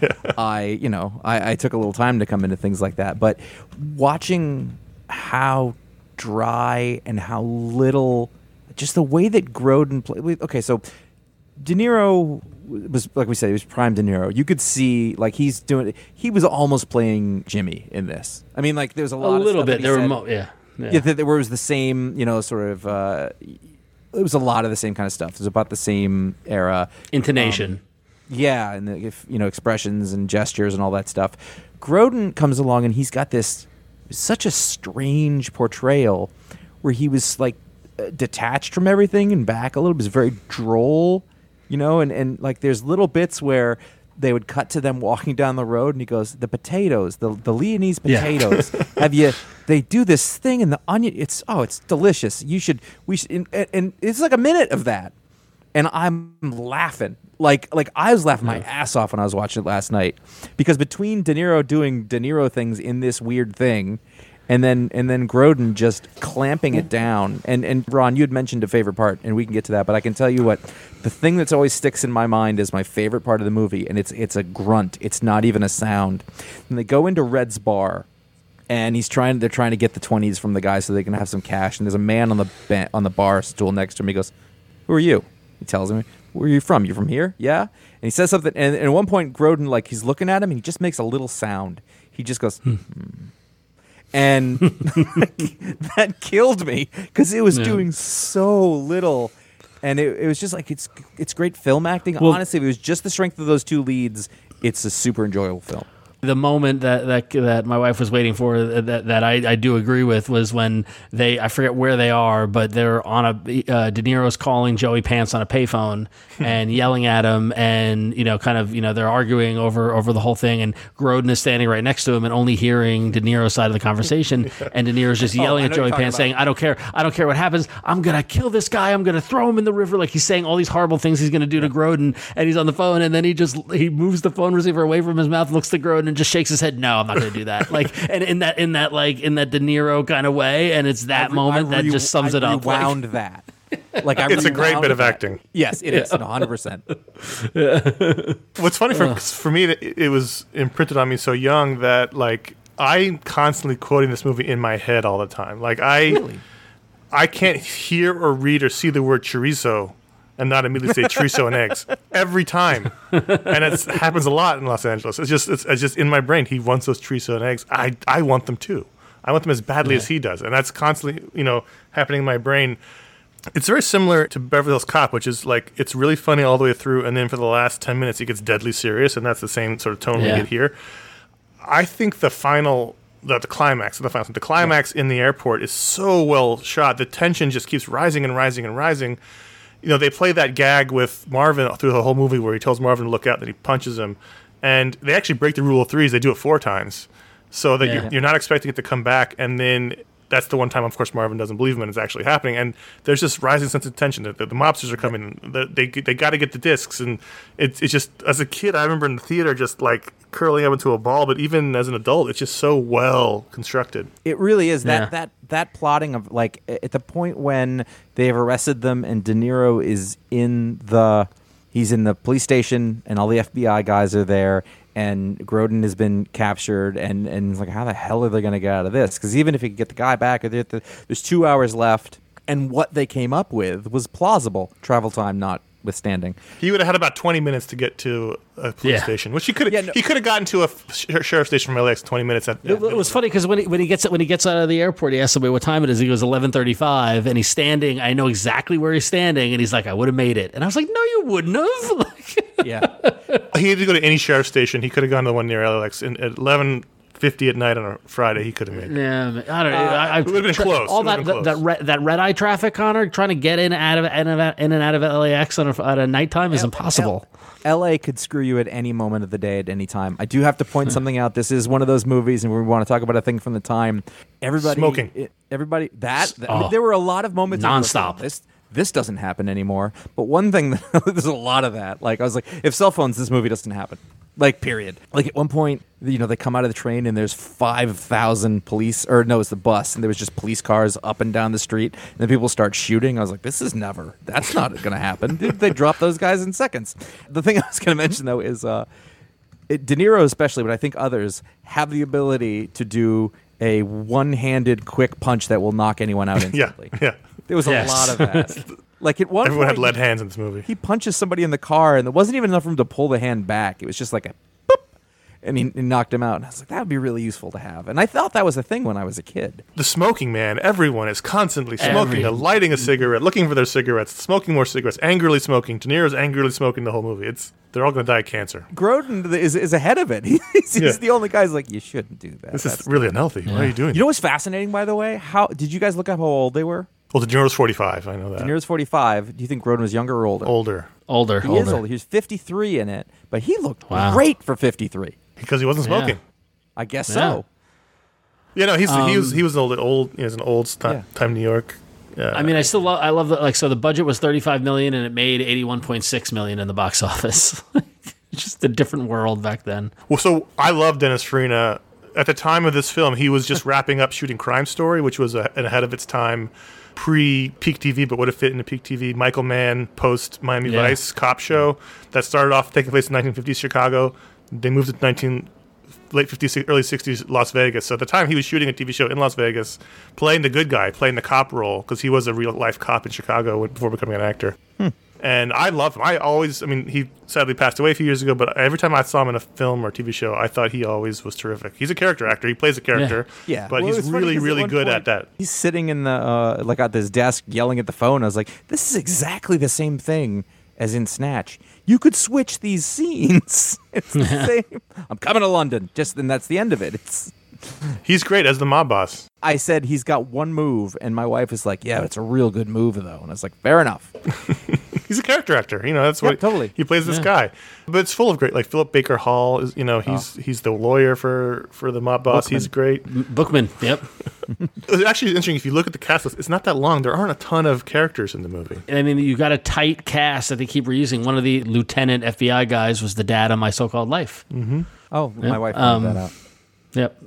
I took a little time to come into things like that. But watching how dry and how little, just the way that Grodin played. Okay, so De Niro was, like we said, he was prime De Niro. You could see, like, he was almost playing Jimmy in this. I mean, like, there's a lot of little stuff bit. that he There said. were There was the same, sort of. It was a lot of the same kind of stuff. It was about the same era. intonation. And expressions and gestures and all that stuff. Grodin comes along and he's got this such a strange portrayal where he was like detached from everything and back a little bit. It was very droll, and like there's little bits where they would cut to them walking down the road and he goes, the potatoes, the Leonese potatoes. They do this thing and the onion, it's delicious. We should, and it's like a minute of that. And I'm laughing. Like I was laughing my ass off when I was watching it last night, because between De Niro doing De Niro things in this weird thing, and then Grodin just clamping it down. And Ron, you had mentioned a favorite part, and we can get to that. But I can tell you what, the thing that's always sticks in my mind is my favorite part of the movie, and it's a grunt. It's not even a sound. And they go into Red's bar, and they're trying to get the 20s from the guy so they can have some cash. And there's a man on the bar stool next to him. He goes, "Who are you?" He tells him, "Where are you from? You from here?" "Yeah." And he says something, and at one point, Grodin, like, he's looking at him, and he just makes a little sound. He just goes, and that killed me, because it was doing so little, and it was just like, it's great film acting. Well, honestly, if it was just the strength of those two leads, it's a super enjoyable film. The moment that my wife was waiting for, that I do agree with, was when I forget where they are, but they're on De Niro's calling Joey Pants on a payphone and yelling at him, and they're arguing over the whole thing, and Grodin is standing right next to him and only hearing De Niro's side of the conversation, and De Niro's just yelling at Joey Pants, saying, I don't care what happens, I'm gonna kill this guy, I'm gonna throw him in the river. Like, he's saying all these horrible things he's gonna do to Grodin, and he's on the phone, and then he moves the phone receiver away from his mouth, looks to Grodin, and just shakes his head. No, I'm not going to do that. Like, and in that De Niro kind of way, and it's that moment that just sums it up. Rewound that. Like, it's a great bit of acting. Yes, it is. 100%. What's funny for me, it was imprinted on me so young that, like, I'm constantly quoting this movie in my head all the time. Like, I can't hear or read or see the word chorizo and not immediately say chorizo and eggs every time, and it happens a lot in Los Angeles. It's just in my brain. He wants those chorizo and eggs. I want them too. I want them as badly as he does, and that's constantly happening in my brain. It's very similar to Beverly Hills Cop, which is like, it's really funny all the way through, and then for the last 10 minutes it gets deadly serious, and that's the same sort of tone we get here. I think the climax in the airport is so well shot. The tension just keeps rising and rising and rising. They play that gag with Marvin through the whole movie where he tells Marvin to look out, and then he punches him. And they actually break the rule of threes. They do it 4 times. So that you're not expecting it to come back. And then that's the one time, of course, Marvin doesn't believe him and it's actually happening. And there's this rising sense of tension. The mobsters are coming. They got to get the discs. And it's just, as a kid, I remember in the theater just like curling up into a ball. But even as an adult, it's just so well constructed. It really is. That plotting of, like, at the point when they've arrested them and De Niro is he's in the police station and all the FBI guys are there, and Grodin has been captured, and it's like, how the hell are they going to get out of this? Because even if he could get the guy back, there's 2 hours left, and what they came up with was plausible, travel time notwithstanding. He would have had about 20 minutes to get to a police station, which he could have gotten to a sheriff's station from LAX 20 minutes. It was funny because when he gets out of the airport, he asks somebody what time it is. He goes 11:35, and he's standing. I know exactly where he's standing, and he's like, "I would have made it." And I was like, "No, you wouldn't have." Yeah, he had to go to any sheriff's station. He could have gone to the one near LAX at 11:30. 50 at night on a Friday, he could have made it. Yeah, I don't know. It would've been close. All It would've been that red eye traffic, Connor, trying to get in and out of LAX at a nighttime is impossible. LA could screw you at any moment of the day, at any time. I do have to point something out. This is one of those movies, and we want to talk about a thing from the time. Everybody Smoking. Everybody I mean, there were a lot of moments Nonstop. This doesn't happen anymore. But one thing, there's a lot of that. Like I was like, if cell phones, this movie doesn't happen. Like, period. Like at one point, they come out of the train and there's 5,000 police, or no, it's the bus, and there was just police cars up and down the street, and then people start shooting. I was like, that's not going to happen. They drop those guys in seconds. The thing I was going to mention though is De Niro especially, but I think others have the ability to do a one-handed quick punch that will knock anyone out instantly. Yeah. There was a lot of that. Like at one Everyone point, had lead hands in this movie. he punches somebody in the car, and there wasn't even enough room to pull the hand back. It was just like a boop, and he knocked him out. And I was like, that would be really useful to have. And I thought that was a thing when I was a kid. The smoking, man. Everyone is constantly smoking, lighting a cigarette, looking for their cigarettes, smoking more cigarettes, angrily smoking. De Niro's angrily smoking the whole movie. They're all going to die of cancer. Grodin is ahead of it. He's the only guy who's like, you shouldn't do that. This is really unhealthy. Why are you doing You know what's fascinating, by the way? How did you guys look up how old they were? Well, De Niro's 45. I know that. De Niro's 45. Do you think Grodin was younger or older? Older. He is older. He was 53 in it, but he looked great for 53. Because he wasn't smoking. I guess so. You know, he was an old. He was an old time New York. I mean, I love that. Like, so the budget was $35 million and it made $81.6 million in the box office. It's just a different world back then. Well, so I love Dennis Farina. At the time of this film, he was just wrapping up shooting Crime Story, which was ahead of its time, pre-Peak TV, but would have fit into Peak TV. Michael Mann, post-Miami Vice cop show that started off taking place in 1950s Chicago. They moved to late 50s, early 60s Las Vegas. So at the time, he was shooting a TV show in Las Vegas, playing the good guy, playing the cop role, because he was a real-life cop in Chicago before becoming an actor. And I love him. He sadly passed away a few years ago, but every time I saw him in a film or TV show, I thought he always was terrific. He's a character actor. He plays a character. Yeah. But he's really, really good at that. He's sitting in the, at this desk yelling at the phone. I was like, this is exactly the same thing as in Snatch. You could switch these scenes. It's the same. I'm coming to London. And that's the end of it. He's great as the mob boss. I said he's got one move, and my wife is like, yeah, it's a real good move, though. And I was like, fair enough. He's a character actor. That's what totally. He plays this guy. But it's full of great, like Philip Baker Hall is, he's the lawyer for the mob boss. Bookman. He's great. Bookman, yep. It's actually interesting if you look at the cast list, it's not that long. There aren't a ton of characters in the movie. I mean, you got a tight cast that they keep reusing. One of the lieutenant FBI guys was the dad on My So-Called Life. Mm-hmm. Oh, my wife found that out. Yep.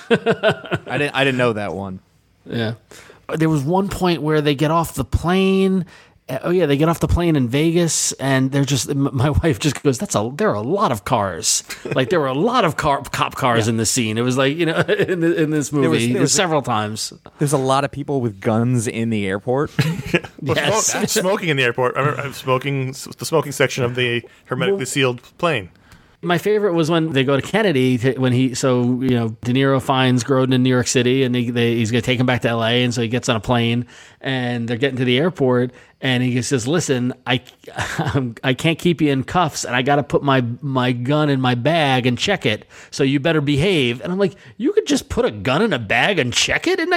I didn't know that one. Yeah. There was one point where they get off the plane. They get off the plane in Vegas, and they're just. My wife just goes, there are a lot of cars. Like there were a lot of cop cars in the scene. It was like in this movie, there was several times. There's a lot of people with guns in the airport. Yes. Smoking in the airport. I remember the smoking section of the hermetically sealed plane. My favorite was when they go to Kennedy De Niro finds Grodin in New York City, and he's going to take him back to L.A., and so he gets on a plane, and they're getting to the airport, and he says, listen, I can't keep you in cuffs, and I got to put my gun in my bag and check it, so you better behave. And I'm like, you could just put a gun in a bag and check it in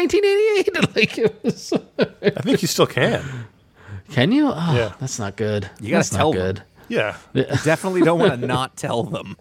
1988? I think you still can. Can you? Oh, yeah. That's not good. You got to tell them. Yeah. You definitely don't want to not tell them.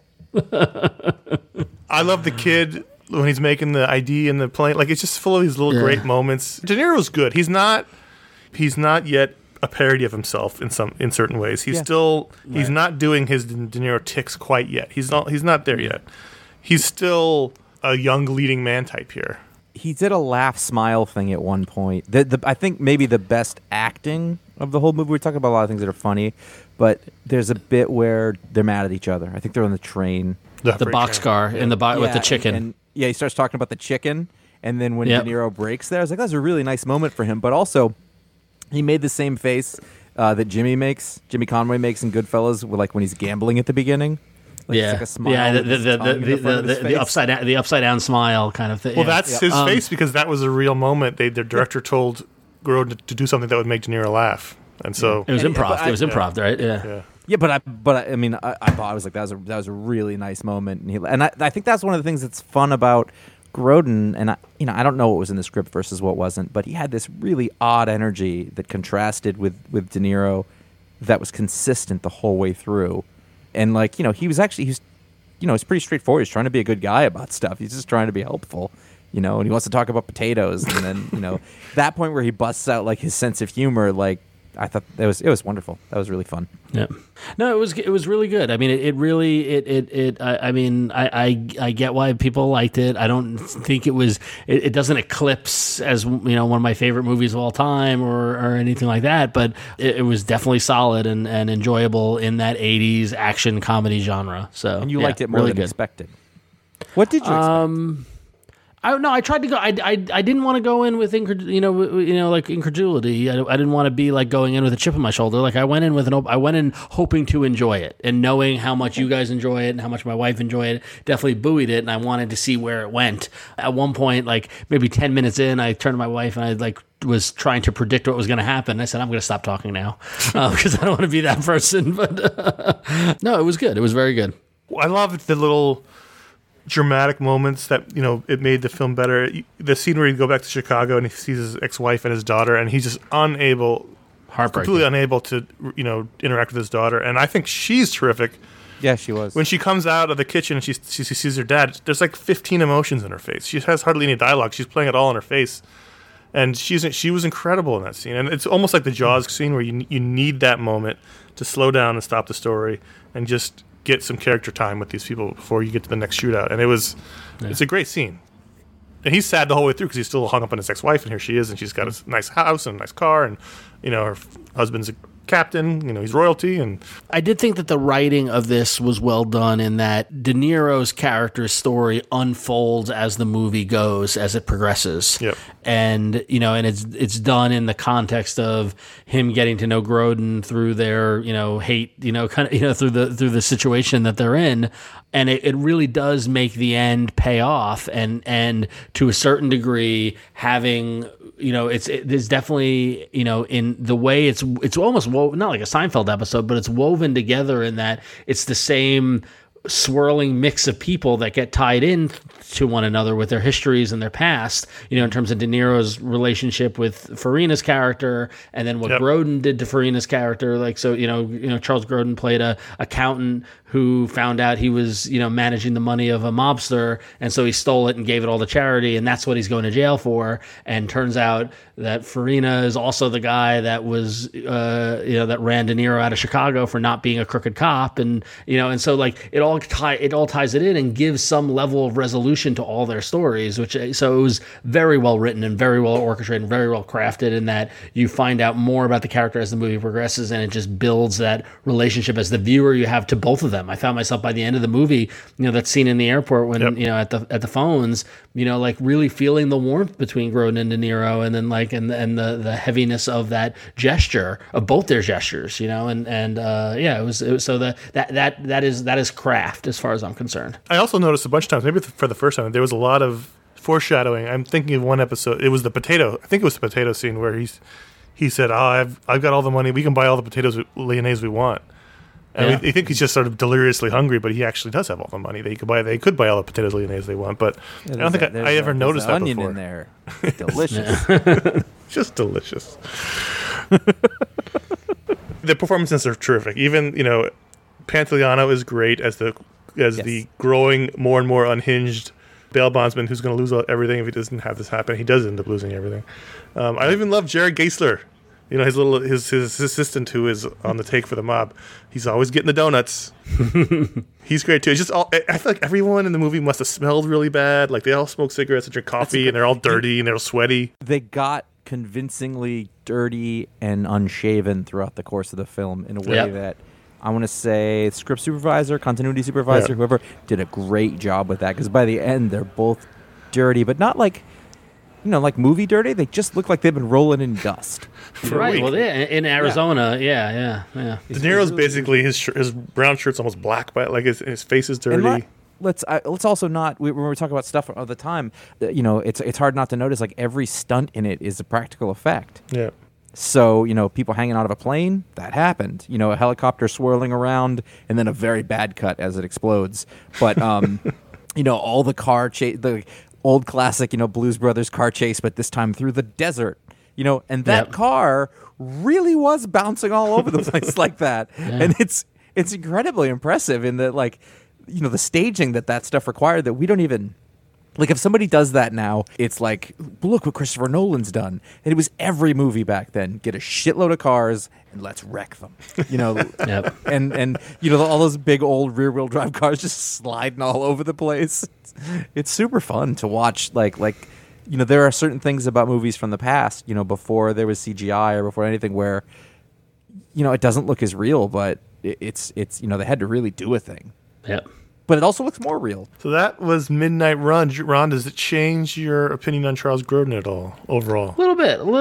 I love the kid when he's making the ID in the plane. Like, it's just full of these little great moments. De Niro's good. He's not yet a parody of himself in certain ways. He's still he's not doing his De Niro tics quite yet. He's not there yet. He's still a young leading man type here. He did a laugh smile thing at one point. I think maybe the best acting of the whole movie. We're talking about a lot of things that are funny, but there's a bit where they're mad at each other. I think they're on the train. The boxcar in the with the chicken. And he starts talking about the chicken, and then when De Niro breaks there, I was like, that's a really nice moment for him. But also, he made the same face that Jimmy Conway makes in Goodfellas, like when he's gambling at the beginning. Like Like a smile the upside down smile kind of thing. Well, that's his face because that was a real moment. The director told Grodin to do something that would make De Niro laugh, and so it was improv. It was improv, right? Yeah. Yeah, but I mean, I thought I was like that was a really nice moment, and I think that's one of the things that's fun about Grodin, and I don't know what was in the script versus what wasn't, but he had this really odd energy that contrasted with De Niro, that was consistent the whole way through, and he's pretty straightforward. He's trying to be a good guy about stuff. He's just trying to be helpful, and he wants to talk about potatoes, and then that point where he busts out like his sense of humor, like. I thought it was wonderful. That was really fun. Yeah, no, it was really good. I mean, I get why people liked it. I don't think it doesn't eclipse as one of my favorite movies of all time or anything like that. But it was definitely solid and enjoyable in that '80s action comedy genre. So and you liked it more really than good. Expected. What did you expect? I tried to go. I didn't want to go in with incredulity. I didn't want to be like going in with a chip on my shoulder. Like I went in hoping to enjoy it and knowing how much you guys enjoy it and how much my wife enjoyed it. Definitely buoyed it, and I wanted to see where it went. At one point, like maybe 10 minutes in, I turned to my wife and I was trying to predict what was going to happen. I said, I'm going to stop talking now because I don't want to be that person. But no, it was good. It was very good. I loved the little dramatic moments that it made the film better. The scene where he'd go back to Chicago and he sees his ex-wife and his daughter, and he's just completely unable to interact with his daughter. And I think she's terrific. Yeah, she was. When she comes out of the kitchen and she sees her dad, there's like 15 emotions in her face. She has hardly any dialogue. She's playing it all in her face, and she was incredible in that scene. And it's almost like the Jaws scene where you need that moment to slow down and stop the story and just get some character time with these people before you get to the next shootout. And it's a great scene. And he's sad the whole way through because he's still hung up on his ex-wife, and here she is, and she's got a nice house and a nice car, and her husband's a captain, he's royalty. And I did think that the writing of this was well done in that De Niro's character's story unfolds as the movie goes, as it progresses. Yep. And and it's done in the context of him getting to know Grodin through their hate, through the situation that they're in, and it really does make the end pay off, and to a certain degree having there's definitely in the way it's almost not like a Seinfeld episode, but it's woven together in that it's the same swirling mix of people that get tied in to one another with their histories and their past, in terms of De Niro's relationship with Farina's character, and then what Grodin did to Farina's character. Charles Grodin played a accountant who found out he was, managing the money of a mobster, and so he stole it and gave it all to charity, and that's what he's going to jail for. And turns out that Farina is also the guy that was, that ran De Niro out of Chicago for not being a crooked cop, and so it all ties it in and gives some level of resolution to all their stories. So it was very well written and very well orchestrated and very well crafted, in that you find out more about the character as the movie progresses, and it just builds that relationship as the viewer you have to both of them. I found myself by the end of the movie, that scene in the airport when at the phones, really feeling the warmth between Grodin and De Niro, and then and the heaviness of that gesture, of both their gestures, it was so that is craft as far as I'm concerned. I also noticed a bunch of times, maybe for the first time, there was a lot of foreshadowing. I'm thinking of one episode. It was the potato scene where he said, I've got all the money. We can buy all the potatoes Lyonnaise we want. And we think he's just sort of deliriously hungry, but he actually does have all the money. They could buy all the potatoes Lyonnaise they want. But I don't think I ever noticed that onion before. In there, delicious, just delicious. The performances are terrific. Even Pantoliano is great as the growing more and more unhinged bail bondsman who's going to lose everything if he doesn't have this happen. He does end up losing everything. I even love Jared Geisler. His assistant who is on the take for the mob. He's always getting the donuts. He's great too. It's just I feel like everyone in the movie must have smelled really bad. Like they all smoke cigarettes and drink coffee, and they're all dirty and they're all sweaty. They got convincingly dirty and unshaven throughout the course of the film in a way that I want to say script supervisor, continuity supervisor, whoever did a great job with that. Because by the end, they're both dirty, but not like movie dirty. They just look like they've been rolling in dust. Right. Well, in Arizona, yeah. De Niro's basically his brown shirt's almost black, but his face is dirty. And let's also not when we talk about stuff of the time. It's hard not to notice every stunt in it is a practical effect. Yeah. So, people hanging out of a plane, that happened. A helicopter swirling around, and then a very bad cut as it explodes. But, all the car chase, the old classic, Blues Brothers car chase, but this time through the desert. And that car really was bouncing all over the place like that. Yeah. And it's incredibly impressive in that, like, the staging that stuff required that we don't even... Like, if somebody does that now, it's like, look what Christopher Nolan's done. And it was every movie back then. Get a shitload of cars and let's wreck them. Yep. And all those big old rear-wheel drive cars just sliding all over the place. It's super fun to watch. Like, there are certain things about movies from the past, before there was CGI or before anything where, it doesn't look as real, but it's they had to really do a thing. Yep. But it also looks more real. So that was Midnight Run. Ron, does it change your opinion on Charles Grodin at all, overall? A little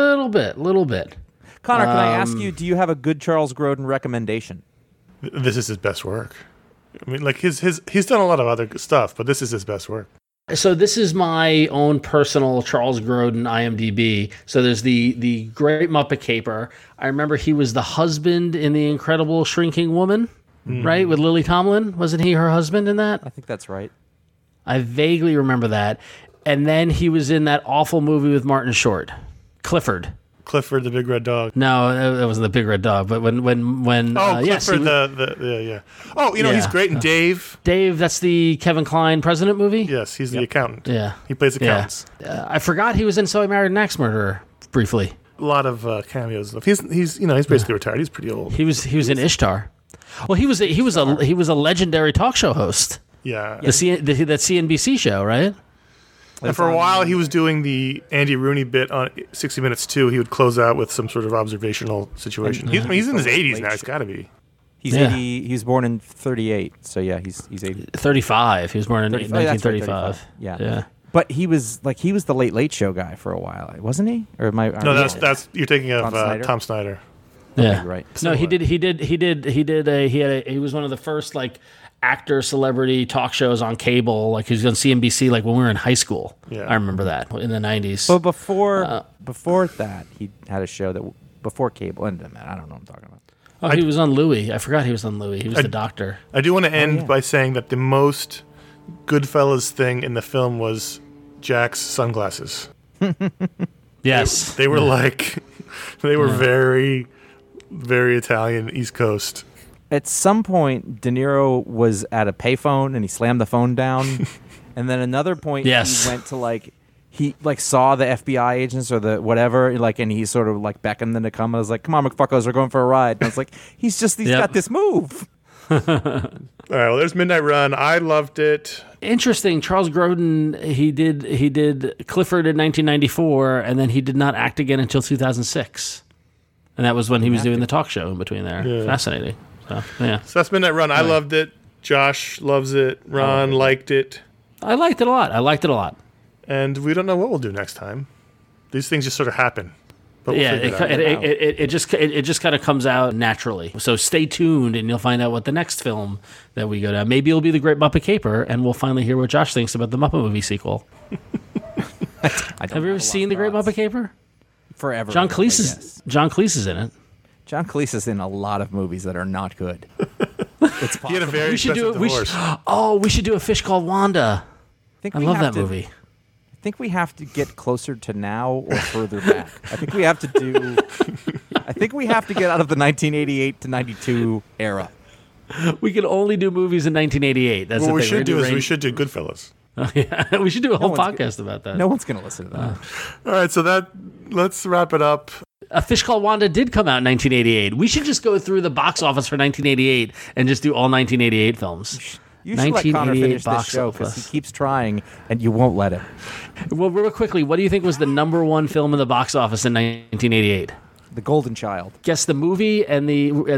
bit. Connor, can I ask you, do you have a good Charles Grodin recommendation? This is his best work. I mean, like, he's done a lot of other stuff, but this is his best work. So this is my own personal Charles Grodin IMDb. So there's the Great Muppet Caper. I remember he was the husband in The Incredible Shrinking Woman. Right, with Lily Tomlin? Wasn't he her husband in that? I think that's right. I vaguely remember that. And then he was in that awful movie with Martin Short, Clifford. Clifford the Big Red Dog. No, that wasn't the Big Red Dog. But when Clifford yes, yeah. Oh, he's great in Dave. Dave, that's the Kevin Kline president movie. Yes, he's the accountant. Yeah, he plays accountants. Yeah. I forgot he was in So I Married an Axe Murderer briefly. A lot of cameos. He's basically retired. He's pretty old. He was in Ishtar. Well, he was a legendary talk show host. Yeah, that CNBC show, right? And for a while, he was doing the Andy Rooney bit on 60 Minutes too. He would close out with some sort of observational situation. He's in his 80s now. He's got to be. He's 80. He was born in 38, so yeah, he's 80. 35. He was born in 1935. Right, 35. Yeah. But he was the Late Late Show guy for a while, wasn't he? Or am I? No, that's you're thinking of Tom Snyder. Yeah, okay, right. No, he was one of the first like actor celebrity talk shows on cable. Like he was on CNBC like when we were in high school. Yeah, I remember that in the 90s. But before that, he had a show that before cable. And I don't know what I'm talking about. Oh, he was on Louie. I forgot he was on Louie. He was the doctor. I do want to end by saying that the most Goodfellas thing in the film was Jack's sunglasses. Yes, they were very, very Italian, East Coast. At some point, De Niro was at a payphone and he slammed the phone down, and then another point he went to he saw the FBI agents or the whatever, and he sort of beckoned them to come. I was like, "Come on, McFuckos, we're going for a ride." And I was like, "He's got this move." All right, well, there's Midnight Run. I loved it. Interesting. Charles Grodin, he did Clifford in 1994, and then he did not act again until 2006, and that was when he was doing the talk show in between there. Yeah. Fascinating. So that's Midnight Run. I loved it. Josh loves it. Ron liked it. I liked it a lot. And we don't know what we'll do next time. These things just sort of happen. But we'll it just kind of comes out naturally. So stay tuned, and you'll find out what the next film that we go down. Maybe it'll be The Great Muppet Caper, and we'll finally hear what Josh thinks about the Muppet movie sequel. Have you ever seen The Great Muppet Caper? Forever. John Cleese is in it. John Cleese is in a lot of movies that are not good. It's possible. He had a very expensive divorce. We should do A Fish Called Wanda. I love that movie. I think we have to get closer to now or further back. I think we have to get out of the 1988 to 92 era. We can only do movies in 1988. That's what we should do. We should do Goodfellas. Yeah, we should do a whole podcast about that. No one's going to listen to that. All right, so let's wrap it up. A Fish Called Wanda did come out in 1988. We should just go through the box office for 1988 and just do all 1988 films. You should let Connor finish this show because he keeps trying and you won't let him. Well, real quickly, what do you think was the number one film in the box office in 1988? The Golden Child. Guess the movie and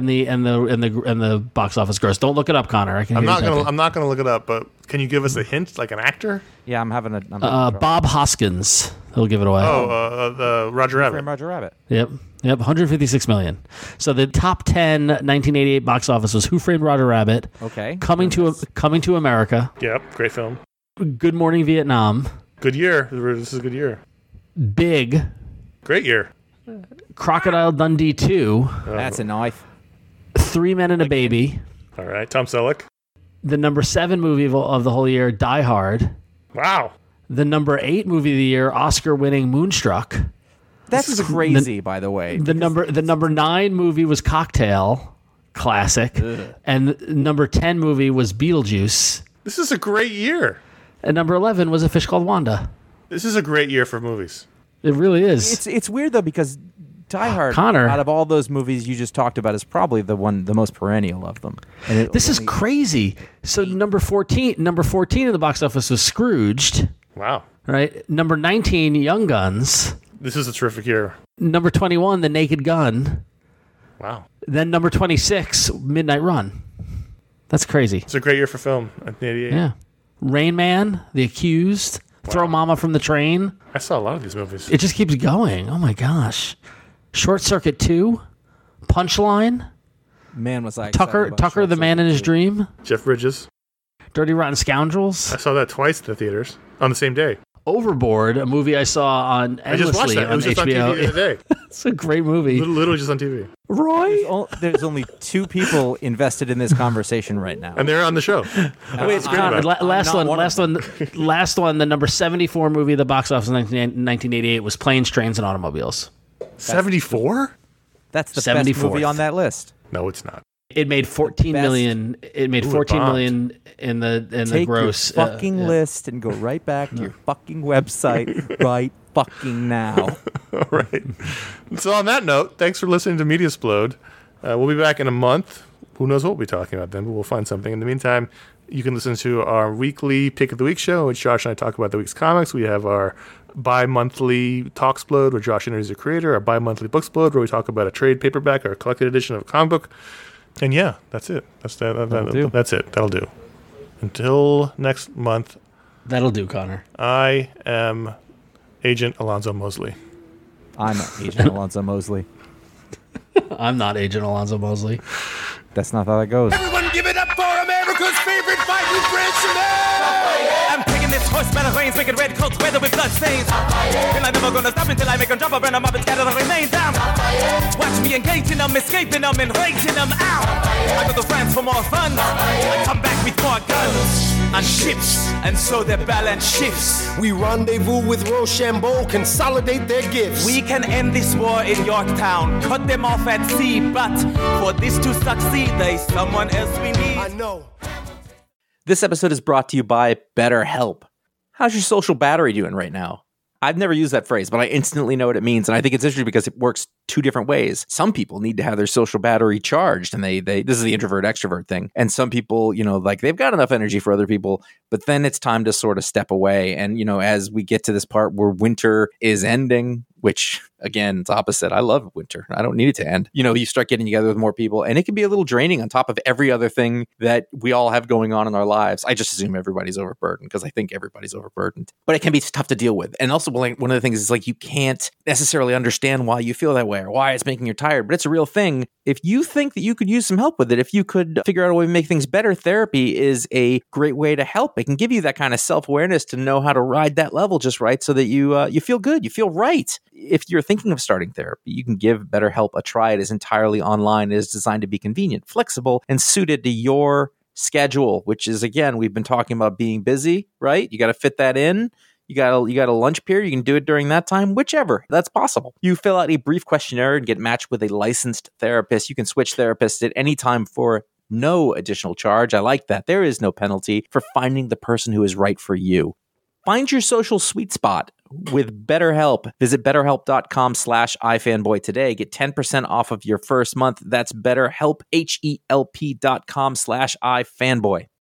the box office gross. Don't look it up, Connor. I'm not gonna look it up, but can you give us a hint, like an actor? Yeah, I'm having a. Bob Hoskins. He'll give it away. Oh, Roger Rabbit. Roger Rabbit. Yep, 156 million. So the top 10 1988 box office was Who Framed Roger Rabbit. Okay. Coming to America. Yep, great film. Good Morning Vietnam. Good year. This is a good year. Big. Great year. Crocodile Dundee 2, That's a knife. Three Men and a Baby, All right, Tom Selleck. the number 7 movie of the whole year, Die Hard, Wow. the number 8 movie of the year, Oscar-winning Moonstruck. That's crazy, by the way. The number 9 movie was Cocktail, classic, and number 10 movie was Beetlejuice, This is a great year. and number 11 was A Fish Called Wanda. This is a great year for movies. It really is. It's weird though because Die Hard, Connor. out of all those movies you just talked about, is probably the most perennial of them. And This is crazy. So number 14 in the box office was Scrooged, Wow. right? Number 19, Young Guns. This is a terrific year. Number 21, The Naked Gun. Wow. Then number 26, Midnight Run. That's crazy. It's a great year for film. 1988. Yeah. Rain Man, The Accused, Throw Mama from the Train. I saw a lot of these movies. It just keeps going. Oh my gosh. Short Circuit 2, Punchline, Man, was I excited Tucker, about Tucker Short the Man in His Circuit. Dream, Jeff Bridges. Dirty Rotten Scoundrels, I saw that twice in the theaters on the same day. Overboard, a movie I saw on I just watched endlessly that. It on was just on TV the HBO. other day. It's a great movie. Literally just on TV. Roy. There's only 2 people invested in this conversation right now. And they're on the show. Wait, Connor, about it. last I'm one, not one last one. The number 74 movie of the box office in 1988 was Planes, Trains, and Automobiles. 74? That's the best 74th. movie on that list. No, it's not. It made 14 best. million. It made Ooh, it 14 bombed. million in the Take gross. your fucking list and go right back to your fucking website right fucking now. All right. So on that note, thanks for listening to Media Explode. We'll be back in a month. Who knows what we'll be talking about then, but we'll find something. In the meantime, you can listen to our weekly Pick of the Week show, in which Josh and I talk about the week's comics. We have our bi-monthly Talksplode, where Josh interviews a creator, our bi-monthly Booksplode, where we talk about a trade paperback or a collected edition of a comic book. And yeah, that's it. That'll do. That's it. That'll do. Until next month, That'll do, Connor. I am Agent Alonzo Mosley. I'm Agent Alonzo Mosley. I'm not Agent Alonzo Mosley. That's not how that goes. Everyone give it up for America's favorite fighting Frenchman! I'm taking this horse by the reins, making red coats weather with blood stains. And I'm never gonna stop until I make them jump up and I'm up and scatter the remains down. Watch me engaging them, escaping them, and raising them out. I go to France for more fun. I come back with more guns and ships, and so their balance shifts. We rendezvous with Rochambeau, consolidate their gifts. We can end this war in Yorktown, cut them off at sea, but for this to succeed, there's someone else we need. I know. This episode is brought to you by BetterHelp. How's your social battery doing right now? I've never used that phrase, but I instantly know what it means. And I think it's interesting because it works 2 different ways. Some people need to have their social battery charged, and they this is the introvert extrovert thing. And some people, like they've got enough energy for other people, but then it's time to sort of step away. And, as we get to this part where winter is ending, which again, it's opposite. I love winter. I don't need it to end. You start getting together with more people, and it can be a little draining on top of every other thing that we all have going on in our lives. I just assume everybody's overburdened because I think everybody's overburdened, but it can be tough to deal with. And also, one of the things is like you can't necessarily understand why you feel that way or why it's making you tired, but it's a real thing. If you think that you could use some help with it, if you could figure out a way to make things better, therapy is a great way to help. It can give you that kind of self-awareness to know how to ride that level just right so that you feel good, you feel right. If you're thinking of starting therapy, you can give BetterHelp a try. It is entirely online. It is designed to be convenient, flexible, and suited to your schedule, which is, again, we've been talking about being busy, right? You got to fit that in. You got a lunch period. You can do it during that time, whichever. That's possible. You fill out a brief questionnaire and get matched with a licensed therapist. You can switch therapists at any time for no additional charge. I like that. There is no penalty for finding the person who is right for you. Find your social sweet spot with BetterHelp. Visit BetterHelp.com/iFanboy today. Get 10% off of your first month. That's BetterHelp, HELP.com/iFanboy.